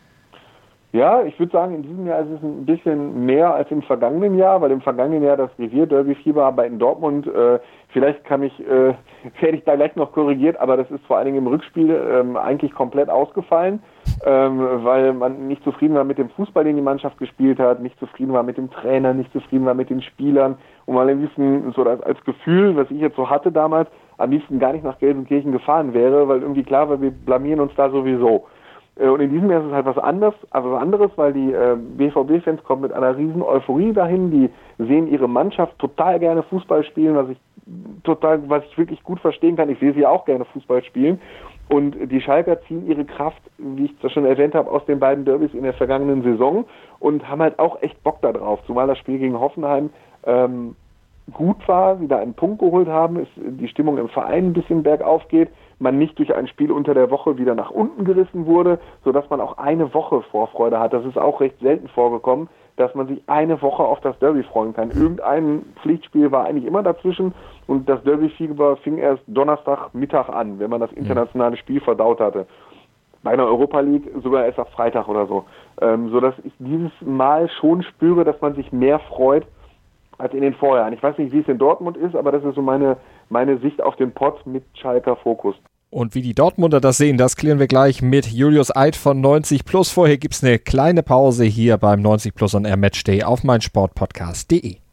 Ja, ich würde sagen, in diesem Jahr ist es ein bisschen mehr als im vergangenen Jahr, weil im vergangenen Jahr das Revier-Derby-Fieber aber in Dortmund, äh, vielleicht kann ich, äh, werde ich da gleich noch korrigiert, aber das ist vor allen Dingen im Rückspiel ähm, eigentlich komplett ausgefallen, ähm, weil man nicht zufrieden war mit dem Fußball, den die Mannschaft gespielt hat, nicht zufrieden war mit dem Trainer, nicht zufrieden war mit den Spielern und mal ein bisschen so das als Gefühl, was ich jetzt so hatte damals, am liebsten gar nicht nach Gelsenkirchen gefahren wäre, weil irgendwie klar war, wir blamieren uns da sowieso. Und in diesem Jahr ist es halt was anderes, also was anderes, weil die äh, B V B-Fans kommen mit einer riesen Euphorie dahin, die sehen ihre Mannschaft total gerne Fußball spielen, was ich total, was ich wirklich gut verstehen kann. Ich sehe sie auch gerne Fußball spielen. Und die Schalker ziehen ihre Kraft, wie ich das schon erwähnt habe, aus den beiden Derbys in der vergangenen Saison und haben halt auch echt Bock da drauf, zumal das Spiel gegen Hoffenheim ähm, gut war, sie da einen Punkt geholt haben, ist die Stimmung im Verein ein bisschen bergauf geht, man nicht durch ein Spiel unter der Woche wieder nach unten gerissen wurde, sodass man auch eine Woche Vorfreude hat. Das ist auch recht selten vorgekommen, dass man sich eine Woche auf das Derby freuen kann. Irgendein Pflichtspiel war eigentlich immer dazwischen und das Derby-Fieber fing erst Donnerstagmittag an, wenn man das internationale Spiel verdaut hatte. Bei einer Europa League sogar erst auf Freitag oder so. Ähm, sodass ich dieses Mal schon spüre, dass man sich mehr freut als in den Vorjahren. Ich weiß nicht, wie es in Dortmund ist, aber das ist so meine, meine Sicht auf den Pott mit Schalker Fokus. Und wie die Dortmunder das sehen, das klären wir gleich mit Julius Eid von neunzig Plus. Vorher gibt es eine kleine Pause hier beim neunzig Plus on Air Matchday auf meinsportpodcast punkt de.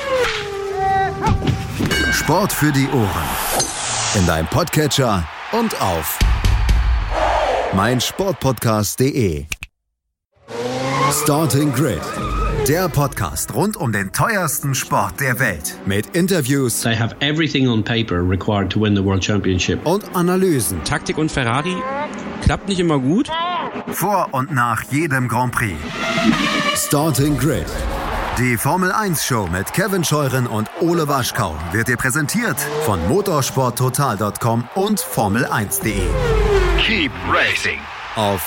Sport für die Ohren. In deinem Podcatcher und auf meinsportpodcast punkt de. Starting Grid. Der Podcast rund um den teuersten Sport der Welt. Mit Interviews. They have everything on paper required to win the World Championship. Und Analysen. Taktik und Ferrari klappt nicht immer gut. Vor und nach jedem Grand Prix. Starting Grid. Die Formel eins Show mit Kevin Scheuren und Ole Waschkau wird dir präsentiert von motorsport total Punkt com und Formel eins Punkt de. Keep racing auf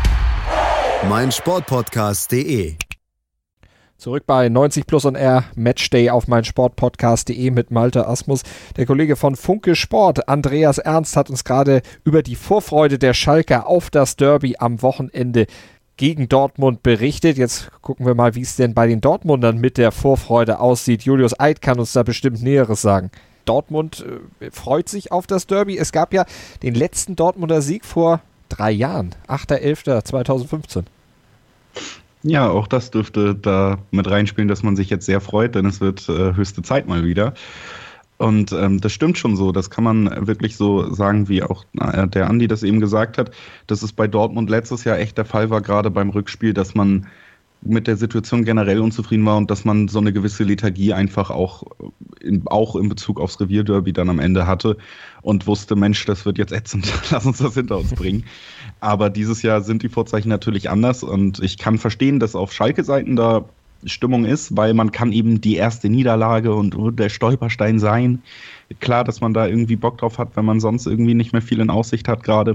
meinsportpodcast Punkt de. Zurück bei neunzig Plus on Air Matchday auf meinsportpodcast Punkt de mit Malte Asmus. Der Kollege von Funke Sport, Andreas Ernst, hat uns gerade über die Vorfreude der Schalker auf das Derby am Wochenende gegen Dortmund berichtet. Jetzt gucken wir mal, wie es denn bei den Dortmundern mit der Vorfreude aussieht. Julius Eid kann uns da bestimmt Näheres sagen. Dortmund äh, freut sich auf das Derby. Es gab ja den letzten Dortmunder Sieg vor drei Jahren, achter elfter zweitausendfünfzehn. Ja, auch das dürfte da mit reinspielen, dass man sich jetzt sehr freut, denn es wird äh, höchste Zeit mal wieder. Und ähm, das stimmt schon so, das kann man wirklich so sagen, wie auch äh, der Andi das eben gesagt hat, dass es bei Dortmund letztes Jahr echt der Fall war, gerade beim Rückspiel, dass man mit der Situation generell unzufrieden war und dass man so eine gewisse Lethargie einfach auch in, auch in Bezug aufs Revierderby dann am Ende hatte und wusste, Mensch, das wird jetzt ätzend, lass uns das hinter uns bringen. Aber dieses Jahr sind die Vorzeichen natürlich anders und ich kann verstehen, dass auf Schalke-Seiten da Stimmung ist, weil man kann eben die erste Niederlage und der Stolperstein sein. Klar, dass man da irgendwie Bock drauf hat, wenn man sonst irgendwie nicht mehr viel in Aussicht hat gerade.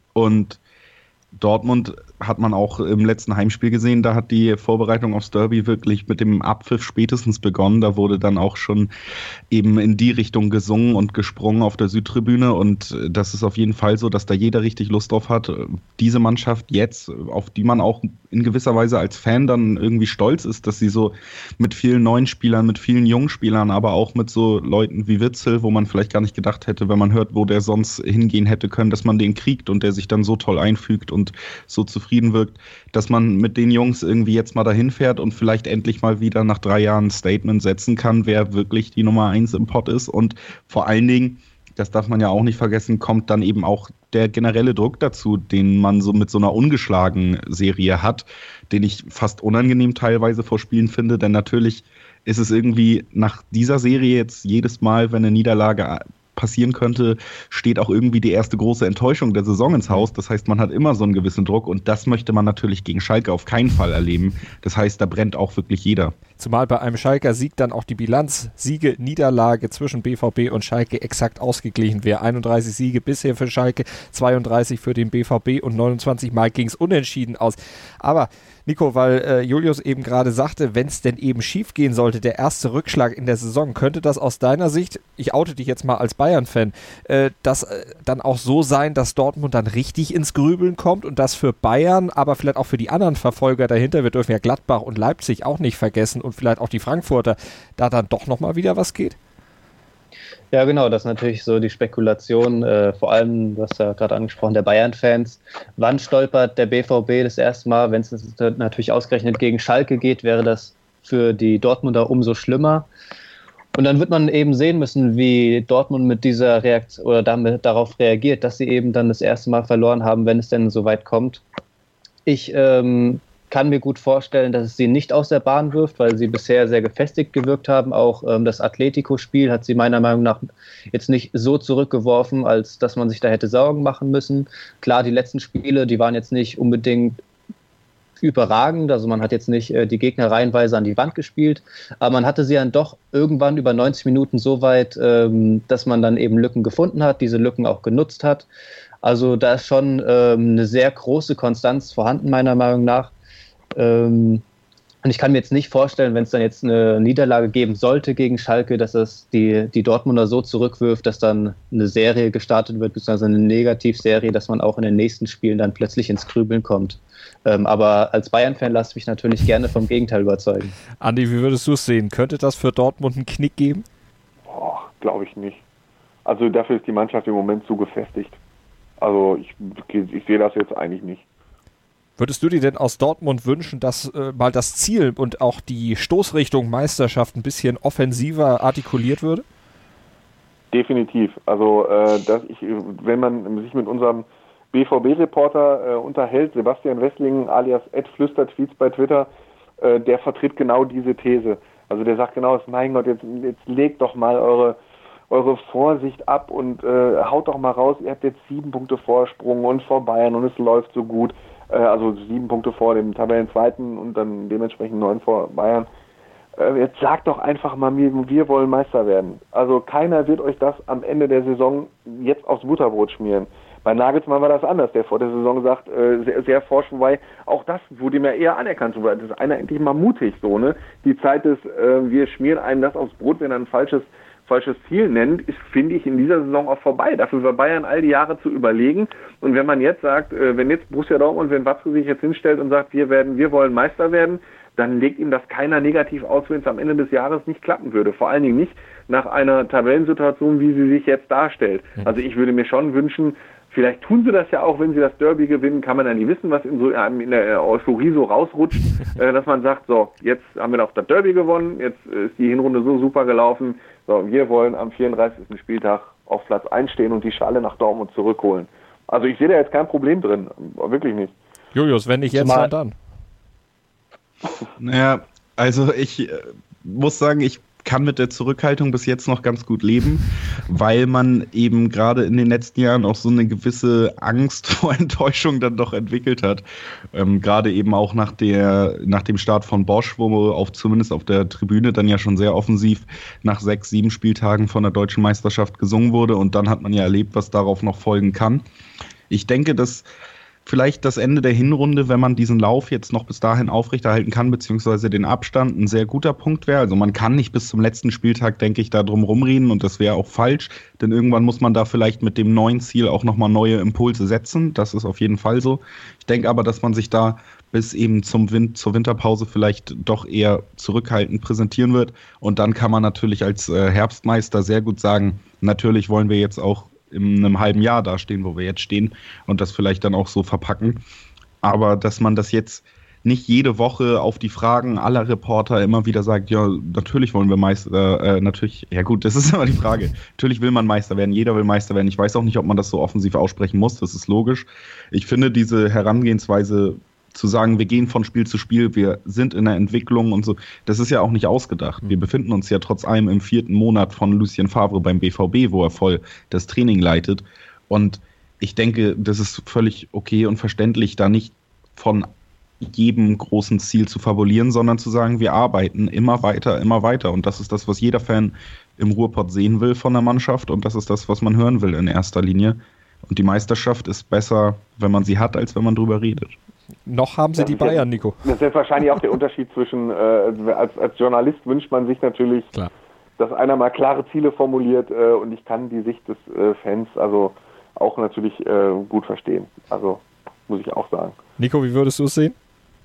Und Dortmund hat man auch im letzten Heimspiel gesehen, da hat die Vorbereitung aufs Derby wirklich mit dem Abpfiff spätestens begonnen. Da wurde dann auch schon eben in die Richtung gesungen und gesprungen auf der Südtribüne und das ist auf jeden Fall so, dass da jeder richtig Lust drauf hat. Diese Mannschaft jetzt, auf die man auch in gewisser Weise als Fan dann irgendwie stolz ist, dass sie so mit vielen neuen Spielern, mit vielen jungen Spielern, aber auch mit so Leuten wie Witzel, wo man vielleicht gar nicht gedacht hätte, wenn man hört, wo der sonst hingehen hätte können, dass man den kriegt und der sich dann so toll einfügt und so zufrieden wirkt, dass man mit den Jungs irgendwie jetzt mal dahin fährt und vielleicht endlich mal wieder nach drei Jahren ein Statement setzen kann, wer wirklich die Nummer eins im Pott ist. Und vor allen Dingen, das darf man ja auch nicht vergessen, kommt dann eben auch der generelle Druck dazu, den man so mit so einer ungeschlagen Serie hat, den ich fast unangenehm teilweise vor Spielen finde, denn natürlich ist es irgendwie nach dieser Serie jetzt jedes Mal, wenn eine Niederlage passieren könnte, steht auch irgendwie die erste große Enttäuschung der Saison ins Haus. Das heißt, man hat immer so einen gewissen Druck und das möchte man natürlich gegen Schalke auf keinen Fall erleben. Das heißt, da brennt auch wirklich jeder. Zumal bei einem Schalker Sieg dann auch die Bilanz Siege, Niederlage zwischen B V B und Schalke exakt ausgeglichen wäre. einunddreißig Siege bisher für Schalke, zweiunddreißig für den B V B und neunundzwanzig Mal ging es unentschieden aus. Aber Nico, weil äh, Julius eben gerade sagte, wenn es denn eben schief gehen sollte, der erste Rückschlag in der Saison, könnte das aus deiner Sicht, ich oute dich jetzt mal als Bayern-Fan, äh, das äh, dann auch so sein, dass Dortmund dann richtig ins Grübeln kommt und das für Bayern, aber vielleicht auch für die anderen Verfolger dahinter, wir dürfen ja Gladbach und Leipzig auch nicht vergessen und vielleicht auch die Frankfurter, da dann doch nochmal wieder was geht? Ja, genau, das ist natürlich so die Spekulation, äh, vor allem, du hast ja gerade angesprochen, der Bayern-Fans. Wann stolpert der B V B das erste Mal? Wenn es natürlich ausgerechnet gegen Schalke geht, wäre das für die Dortmunder umso schlimmer. Und dann wird man eben sehen müssen, wie Dortmund mit dieser Reaktion oder damit darauf reagiert, dass sie eben dann das erste Mal verloren haben, wenn es denn so weit kommt. Ich ähm, kann mir gut vorstellen, dass es sie nicht aus der Bahn wirft, weil sie bisher sehr gefestigt gewirkt haben. Auch ähm, das Atletico-Spiel hat sie meiner Meinung nach jetzt nicht so zurückgeworfen, als dass man sich da hätte Sorgen machen müssen. Klar, die letzten Spiele, die waren jetzt nicht unbedingt überragend, also man hat jetzt nicht äh, die Gegner reihenweise an die Wand gespielt, aber man hatte sie dann doch irgendwann über neunzig Minuten so weit, ähm, dass man dann eben Lücken gefunden hat, diese Lücken auch genutzt hat. Also da ist schon ähm, eine sehr große Konstanz vorhanden, meiner Meinung nach. Ähm, und ich kann mir jetzt nicht vorstellen, wenn es dann jetzt eine Niederlage geben sollte gegen Schalke, dass das die, die Dortmunder so zurückwirft, dass dann eine Serie gestartet wird, beziehungsweise eine Negativserie, dass man auch in den nächsten Spielen dann plötzlich ins Grübeln kommt. Ähm, aber als Bayern-Fan lasse ich mich natürlich gerne vom Gegenteil überzeugen. Andi, wie würdest du es sehen? Könnte das für Dortmund einen Knick geben? Boah, glaube ich nicht. Also dafür ist die Mannschaft im Moment zu gefestigt. Also ich, ich sehe das jetzt eigentlich nicht. Würdest du dir denn aus Dortmund wünschen, dass äh, mal das Ziel und auch die Stoßrichtung Meisterschaft ein bisschen offensiver artikuliert würde? Definitiv. Also äh, dass ich, wenn man sich mit unserem B V B-Reporter äh, unterhält, Sebastian Wessling alias Ed Flüstertweets bei Twitter, äh, der vertritt genau diese These. Also der sagt genau, mein Gott, jetzt, jetzt legt doch mal eure eure Vorsicht ab und äh, haut doch mal raus, ihr habt jetzt sieben Punkte Vorsprung und vor Bayern und es läuft so gut. äh, also sieben Punkte vor dem Tabellenzweiten und dann dementsprechend neun vor Bayern. Äh, jetzt sagt doch einfach mal, wir, wir wollen Meister werden. Also keiner wird euch das am Ende der Saison jetzt aufs Butterbrot schmieren. Bei Nagelsmann war das anders, der vor der Saison sagt, äh, sehr, sehr forsch, wobei auch das wurde mir eher anerkannt. Das ist einer endlich mal mutig so, ne? Die Zeit ist, äh, wir schmieren einem das aufs Brot, wenn er ein falsches falsches Ziel nennt, ist, finde ich, in dieser Saison auch vorbei. Dafür war Bayern all die Jahre zu überlegen. Und wenn man jetzt sagt, äh, wenn jetzt Borussia Dortmund, wenn Watzke sich jetzt hinstellt und sagt, wir werden, wir wollen Meister werden, dann legt ihm das keiner negativ aus, wenn es am Ende des Jahres nicht klappen würde. Vor allen Dingen nicht nach einer Tabellensituation, wie sie sich jetzt darstellt. Also ich würde mir schon wünschen, vielleicht tun sie das ja auch, wenn sie das Derby gewinnen, kann man ja nie wissen, was in, so, in der Euphorie so rausrutscht, äh, dass man sagt, so, jetzt haben wir doch das Derby gewonnen, jetzt ist die Hinrunde so super gelaufen, so, wir wollen am vierunddreißigsten Spieltag auf Platz eins stehen und die Schale nach Dortmund zurückholen. Also ich sehe da jetzt kein Problem drin, wirklich nicht. Julius, wenn nicht jetzt, dann dann. Naja, also ich äh, muss sagen, ich kann mit der Zurückhaltung bis jetzt noch ganz gut leben, weil man eben gerade in den letzten Jahren auch so eine gewisse Angst vor Enttäuschung dann doch entwickelt hat. Ähm, gerade eben auch nach der, nach dem Start von Bosch, wo auf, zumindest auf der Tribüne dann ja schon sehr offensiv nach sechs, sieben Spieltagen von der deutschen Meisterschaft gesungen wurde und dann hat man ja erlebt, was darauf noch folgen kann. Ich denke, dass vielleicht das Ende der Hinrunde, wenn man diesen Lauf jetzt noch bis dahin aufrechterhalten kann, beziehungsweise den Abstand, ein sehr guter Punkt wäre. Also man kann nicht bis zum letzten Spieltag, denke ich, da drum rumreden und das wäre auch falsch, denn irgendwann muss man da vielleicht mit dem neuen Ziel auch nochmal neue Impulse setzen. Das ist auf jeden Fall so. Ich denke aber, dass man sich da bis eben zum Win- zur Winterpause vielleicht doch eher zurückhaltend präsentieren wird und dann kann man natürlich als äh, Herbstmeister sehr gut sagen, natürlich wollen wir jetzt auch in einem halben Jahr dastehen, wo wir jetzt stehen und das vielleicht dann auch so verpacken. Aber dass man das jetzt nicht jede Woche auf die Fragen aller Reporter immer wieder sagt, ja, natürlich wollen wir Meister, äh, natürlich, ja gut, das ist immer die Frage. Natürlich will man Meister werden, jeder will Meister werden. Ich weiß auch nicht, ob man das so offensiv aussprechen muss, das ist logisch. Ich finde diese Herangehensweise zu sagen, wir gehen von Spiel zu Spiel, wir sind in der Entwicklung und so, das ist ja auch nicht ausgedacht. Wir befinden uns ja trotz allem im vierten Monat von Lucien Favre beim B V B, wo er voll das Training leitet. Und ich denke, das ist völlig okay und verständlich, da nicht von jedem großen Ziel zu fabulieren, sondern zu sagen, wir arbeiten immer weiter, immer weiter. Und das ist das, was jeder Fan im Ruhrpott sehen will von der Mannschaft und das ist das, was man hören will in erster Linie. Und die Meisterschaft ist besser, wenn man sie hat, als wenn man drüber redet. Noch haben sie das die Bayern, Nico. Das ist jetzt wahrscheinlich auch der Unterschied zwischen, äh, als, als Journalist wünscht man sich natürlich, Klar. dass einer mal klare Ziele formuliert äh, und ich kann die Sicht des äh, Fans also auch natürlich äh, gut verstehen. Also muss ich auch sagen. Nico, wie würdest du es sehen?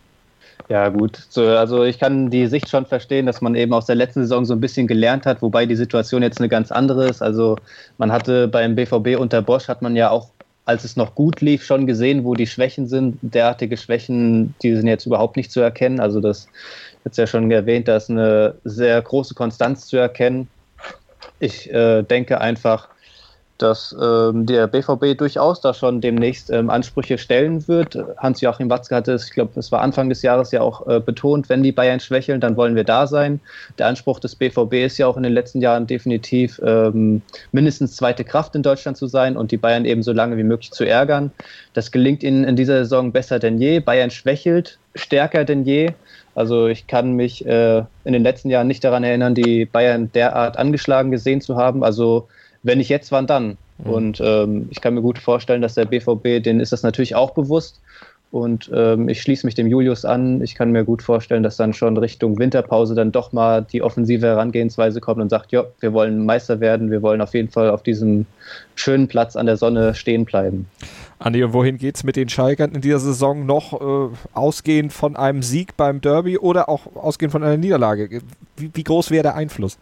Ja gut, so, also ich kann die Sicht schon verstehen, dass man eben aus der letzten Saison so ein bisschen gelernt hat, wobei die Situation jetzt eine ganz andere ist. Also man hatte beim B V B unter Bosch, hat man ja auch, als es noch gut lief, schon gesehen, wo die Schwächen sind. Derartige Schwächen, die sind jetzt überhaupt nicht zu erkennen. Also das jetzt ja schon erwähnt, da ist eine sehr große Konstanz zu erkennen. Ich äh, denke einfach, dass ähm, der B V B durchaus da schon demnächst ähm, Ansprüche stellen wird. Hans-Joachim Watzke hatte es, ich glaube, es war Anfang des Jahres ja auch äh, betont, wenn die Bayern schwächeln, dann wollen wir da sein. Der Anspruch des B V B ist ja auch in den letzten Jahren definitiv ähm, mindestens zweite Kraft in Deutschland zu sein und die Bayern eben so lange wie möglich zu ärgern. Das gelingt ihnen in dieser Saison besser denn je. Bayern schwächelt stärker denn je. Also ich kann mich äh, in den letzten Jahren nicht daran erinnern, die Bayern derart angeschlagen gesehen zu haben. Also wenn nicht jetzt, wann dann? Mhm. Und ähm, ich kann mir gut vorstellen, dass der B V B, denen ist das natürlich auch bewusst. Und ähm, ich schließe mich dem Julius an. Ich kann mir gut vorstellen, dass dann schon Richtung Winterpause dann doch mal die offensive Herangehensweise kommt und sagt, ja, wir wollen Meister werden, wir wollen auf jeden Fall auf diesem schönen Platz an der Sonne stehen bleiben. Andi, und wohin geht's mit den Schalkern in dieser Saison noch? Äh, ausgehend von einem Sieg beim Derby oder auch ausgehend von einer Niederlage? Wie, wie groß wäre der Einfluss?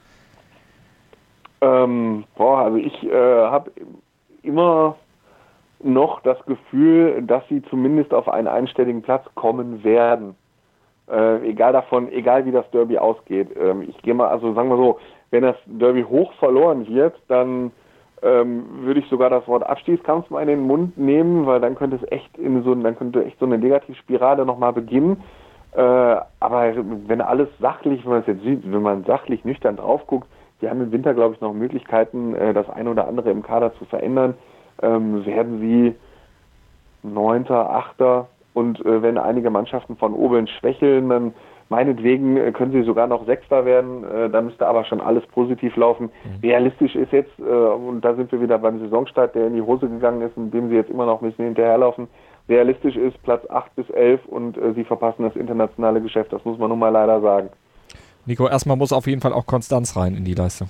Ähm, boah, also ich äh, habe immer noch das Gefühl, dass sie zumindest auf einen einstelligen Platz kommen werden. Äh, egal davon, egal wie das Derby ausgeht. Ähm, ich gehe mal, also sagen wir so, wenn das Derby hoch verloren wird, dann ähm, würde ich sogar das Wort Abstiegskampf mal in den Mund nehmen, weil dann könnte es echt in so, dann könnte echt so eine Negativspirale nochmal beginnen. Äh, aber wenn alles sachlich, wenn man es jetzt sieht, wenn man sachlich nüchtern drauf guckt, die haben im Winter, glaube ich, noch Möglichkeiten, das eine oder andere im Kader zu verändern. Ähm, werden sie Neunter, Achter, Und äh, wenn einige Mannschaften von oben schwächeln, dann meinetwegen äh, können sie sogar noch Sechster werden, äh, da müsste aber schon alles positiv laufen. Mhm. Realistisch ist jetzt, äh, und da sind wir wieder beim Saisonstart, der in die Hose gegangen ist, indem sie jetzt immer noch ein bisschen hinterherlaufen. Realistisch ist Platz acht bis elf und äh, sie verpassen das internationale Geschäft, das muss man nun mal leider sagen. Nico, erstmal muss auf jeden Fall auch Konstanz rein in die Leistung.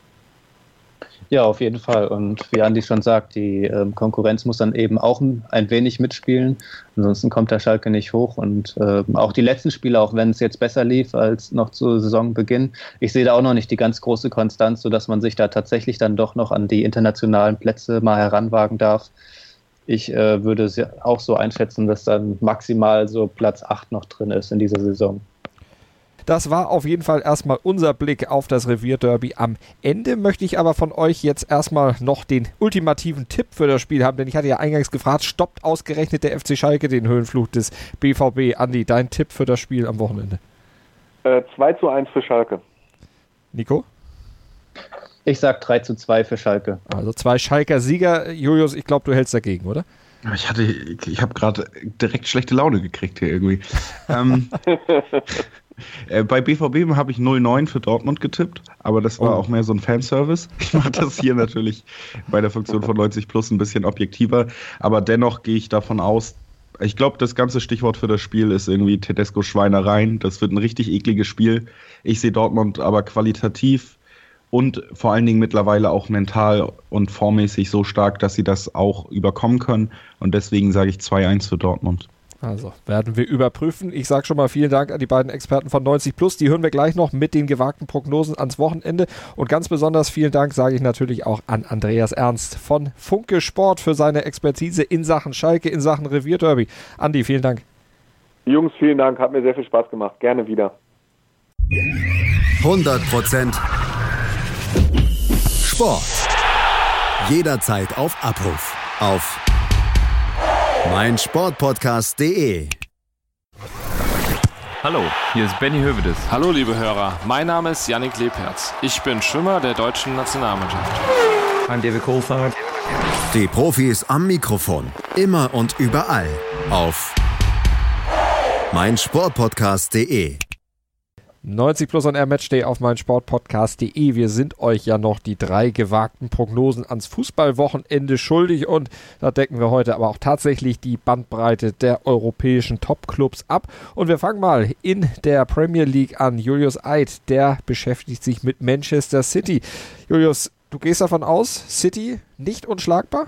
Ja, auf jeden Fall. Und wie Andi schon sagt, die ähm, Konkurrenz muss dann eben auch ein wenig mitspielen. Ansonsten kommt der Schalke nicht hoch. Und ähm, auch die letzten Spiele, auch wenn es jetzt besser lief als noch zu Saisonbeginn, ich sehe da auch noch nicht die ganz große Konstanz, sodass man sich da tatsächlich dann doch noch an die internationalen Plätze mal heranwagen darf. Ich äh, würde es auch so einschätzen, dass dann maximal so Platz acht noch drin ist in dieser Saison. Das war auf jeden Fall erstmal unser Blick auf das Revierderby. Am Ende möchte ich aber von euch jetzt erstmal noch den ultimativen Tipp für das Spiel haben, denn ich hatte ja eingangs gefragt, stoppt ausgerechnet der F C Schalke den Höhenflug des B V B? Andi, dein Tipp für das Spiel am Wochenende? Äh, zwei zu eins für Schalke. Nico? Ich sag drei zu zwei für Schalke. Also zwei Schalker Sieger. Julius, ich glaube, du hältst dagegen, oder? Ich hatte, ich habe gerade direkt schlechte Laune gekriegt hier irgendwie. ähm, äh, bei B V B habe ich null neun für Dortmund getippt, aber das war oh. auch mehr so ein Fanservice. Ich mache das hier natürlich bei der Funktion von neunzig plus ein bisschen objektiver, aber dennoch gehe ich davon aus, ich glaube, das ganze Stichwort für das Spiel ist irgendwie Tedesco Schweinereien. Das wird ein richtig ekliges Spiel. Ich sehe Dortmund aber qualitativ und vor allen Dingen mittlerweile auch mental und formmäßig so stark, dass sie das auch überkommen können. Und deswegen sage ich zwei eins für Dortmund. Also werden wir überprüfen. Ich sage schon mal vielen Dank an die beiden Experten von neunzig plus. Die hören wir gleich noch mit den gewagten Prognosen ans Wochenende. Und ganz besonders vielen Dank sage ich natürlich auch an Andreas Ernst von Funke Sport für seine Expertise in Sachen Schalke, in Sachen Revierderby. Andi, vielen Dank. Jungs, vielen Dank. Hat mir sehr viel Spaß gemacht. Gerne wieder. hundert Prozent Sport. Jederzeit auf Abruf. Auf mein Sportpodcast punkt de. Hallo, hier ist Benny Hövedes. Hallo liebe Hörer, mein Name ist Yannick Lebherz. Ich bin Schwimmer der deutschen Nationalmannschaft. I'm David Coulthard. Die Profis am Mikrofon. Immer und überall. Auf mein Sportpodcast punkt de. neunzig plus on Air Matchday auf mein Sportpodcast punkt de. Wir sind euch ja noch die drei gewagten Prognosen ans Fußballwochenende schuldig und da decken wir heute aber auch tatsächlich die Bandbreite der europäischen Topclubs ab. Und wir fangen mal in der Premier League an. Julius Eid, der beschäftigt sich mit Manchester City. Julius, du gehst davon aus, City nicht unschlagbar?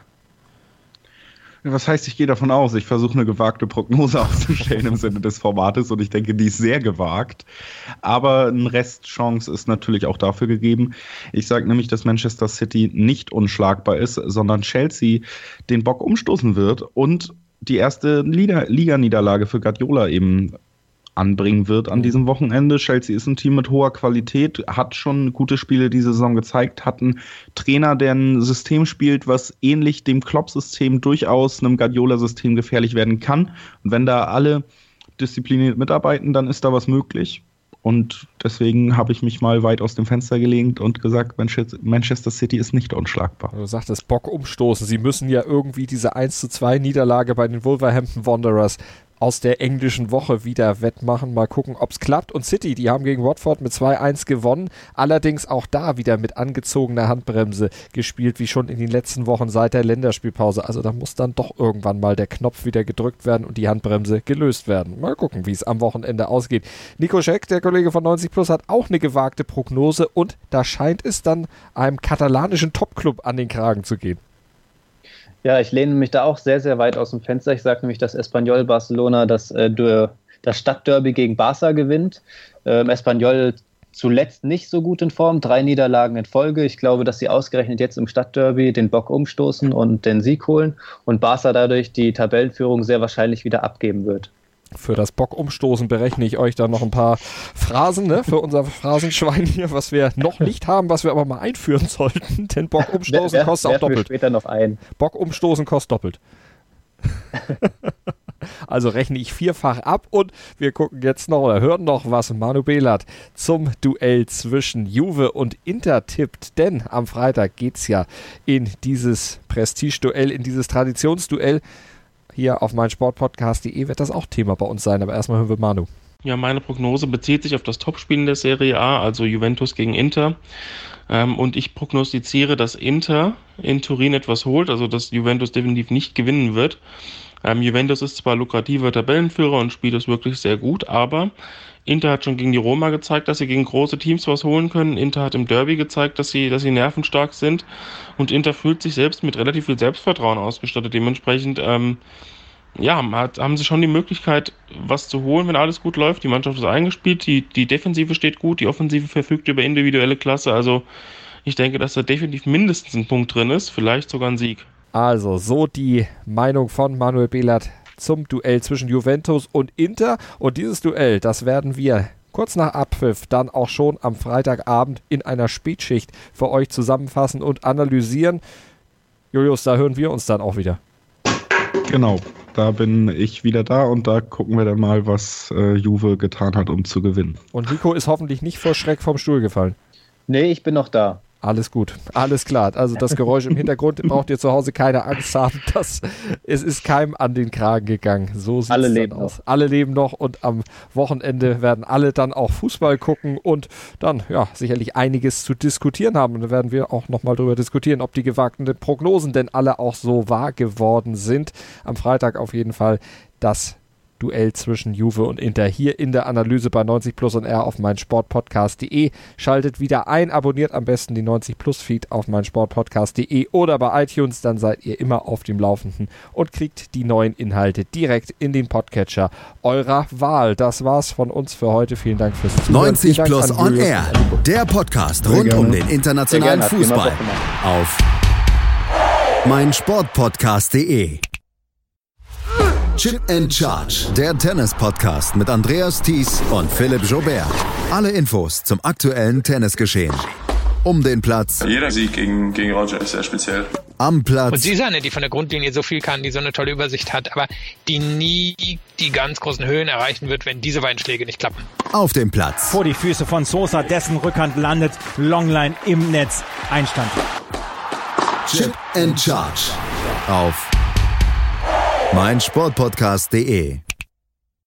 Was heißt, ich gehe davon aus, ich versuche eine gewagte Prognose aufzustellen im Sinne des Formates und ich denke, die ist sehr gewagt. Aber eine Restchance ist natürlich auch dafür gegeben. Ich sage nämlich, dass Manchester City nicht unschlagbar ist, sondern Chelsea den Bock umstoßen wird und die erste Liga-Niederlage für Guardiola eben anbringen wird an diesem Wochenende. Chelsea ist ein Team mit hoher Qualität, hat schon gute Spiele diese Saison gezeigt, hat einen Trainer, der ein System spielt, was ähnlich dem Klopp-System durchaus einem Guardiola-System gefährlich werden kann. Und wenn da alle diszipliniert mitarbeiten, dann ist da was möglich. Und deswegen habe ich mich mal weit aus dem Fenster gelehnt und gesagt, Manchester City ist nicht unschlagbar. Du sagtest Bock umstoßen. Sie müssen ja irgendwie diese eins zu zwei Niederlage bei den Wolverhampton Wanderers aus der englischen Woche wieder wettmachen. Mal gucken, ob es klappt. Und City, die haben gegen Watford mit zwei eins gewonnen. Allerdings auch da wieder mit angezogener Handbremse gespielt, wie schon in den letzten Wochen seit der Länderspielpause. Also da muss dann doch irgendwann mal der Knopf wieder gedrückt werden und die Handbremse gelöst werden. Mal gucken, wie es am Wochenende ausgeht. Nico Scheck, der Kollege von neunzig plus, hat auch eine gewagte Prognose und da scheint es dann einem katalanischen Topclub an den Kragen zu gehen. Ja, ich lehne mich da auch sehr, sehr weit aus dem Fenster. Ich sage nämlich, dass Espanyol Barcelona das, äh, das Stadtderby gegen Barca gewinnt. Ähm, Espanyol zuletzt nicht so gut in Form, drei Niederlagen in Folge. Ich glaube, dass sie ausgerechnet jetzt im Stadtderby den Bock umstoßen und den Sieg holen und Barca dadurch die Tabellenführung sehr wahrscheinlich wieder abgeben wird. Für das Bock-Umstoßen berechne ich euch dann noch ein paar Phrasen, ne, für unser Phrasenschwein hier, was wir noch nicht haben, was wir aber mal einführen sollten, denn Bock-Umstoßen kostet auch doppelt. Später noch ein. Bock-Umstoßen kostet doppelt. Also rechne ich vierfach ab und wir gucken jetzt noch oder hören noch, was Manu Behlert zum Duell zwischen Juve und Inter tippt, denn am Freitag geht's ja in dieses Prestigeduell, in dieses Traditionsduell. hier auf meinsportpodcast punkt de wird das auch Thema bei uns sein. Aber erstmal hören wir Manu. Ja, meine Prognose bezieht sich auf das Topspiel in der Serie A, also Juventus gegen Inter. Ähm, und ich prognostiziere, dass Inter in Turin etwas holt, also dass Juventus definitiv nicht gewinnen wird. Ähm, Juventus ist zwar lukrativer Tabellenführer und spielt es wirklich sehr gut, aber Inter hat schon gegen die Roma gezeigt, dass sie gegen große Teams was holen können. Inter hat im Derby gezeigt, dass sie, dass sie nervenstark sind. Und Inter fühlt sich selbst mit relativ viel Selbstvertrauen ausgestattet. Dementsprechend ähm, ja, hat, haben sie schon die Möglichkeit, was zu holen, wenn alles gut läuft. Die Mannschaft ist eingespielt, die, die Defensive steht gut, die Offensive verfügt über individuelle Klasse. Also ich denke, dass da definitiv mindestens ein Punkt drin ist, vielleicht sogar ein Sieg. Also so die Meinung von Manuel Behlert zum Duell zwischen Juventus und Inter. Und dieses Duell, das werden wir kurz nach Abpfiff dann auch schon am Freitagabend in einer Spätschicht für euch zusammenfassen und analysieren. Julius, da hören wir uns dann auch wieder. Genau, da bin ich wieder da und da gucken wir dann mal, was äh, Juve getan hat, um zu gewinnen. Und Nico ist hoffentlich nicht vor Schreck vom Stuhl gefallen. Nee, ich bin noch da. Alles gut, alles klar. Also das Geräusch im Hintergrund, braucht ihr zu Hause keine Angst haben. Das, es ist keinem an den Kragen gegangen. So sieht es dann aus. Noch. Alle leben noch und am Wochenende werden alle dann auch Fußball gucken und dann ja sicherlich einiges zu diskutieren haben. Und da werden wir auch nochmal drüber diskutieren, ob die gewagten Prognosen denn alle auch so wahr geworden sind. Am Freitag auf jeden Fall das Duell zwischen Juve und Inter hier in der Analyse bei neunzig Plus und R auf meinsportpodcast punkt de. Schaltet wieder ein, abonniert am besten die neunzig Plus Feed auf meinsportpodcast punkt de oder bei iTunes, dann seid ihr immer auf dem Laufenden und kriegt die neuen Inhalte direkt in den Podcatcher eurer Wahl. Das war's von uns für heute. Vielen Dank fürs Zuhören. neunzig Plus on Air, der Podcast rund um den internationalen Fußball auf meinsportpodcast punkt de. Chip and Charge, der Tennis-Podcast mit Andreas Thies und Philipp Joubert. Alle Infos zum aktuellen Tennisgeschehen. Um den Platz. Jeder Sieg gegen, gegen Roger ist sehr speziell. Am Platz. Und Susanne, die von der Grundlinie so viel kann, die so eine tolle Übersicht hat, aber die nie die ganz großen Höhen erreichen wird, wenn diese beiden Schläge nicht klappen. Auf dem Platz. Vor die Füße von Sosa, dessen Rückhand landet, Longline im Netz, Einstand. Chip and Charge auf meinsportpodcast punkt de.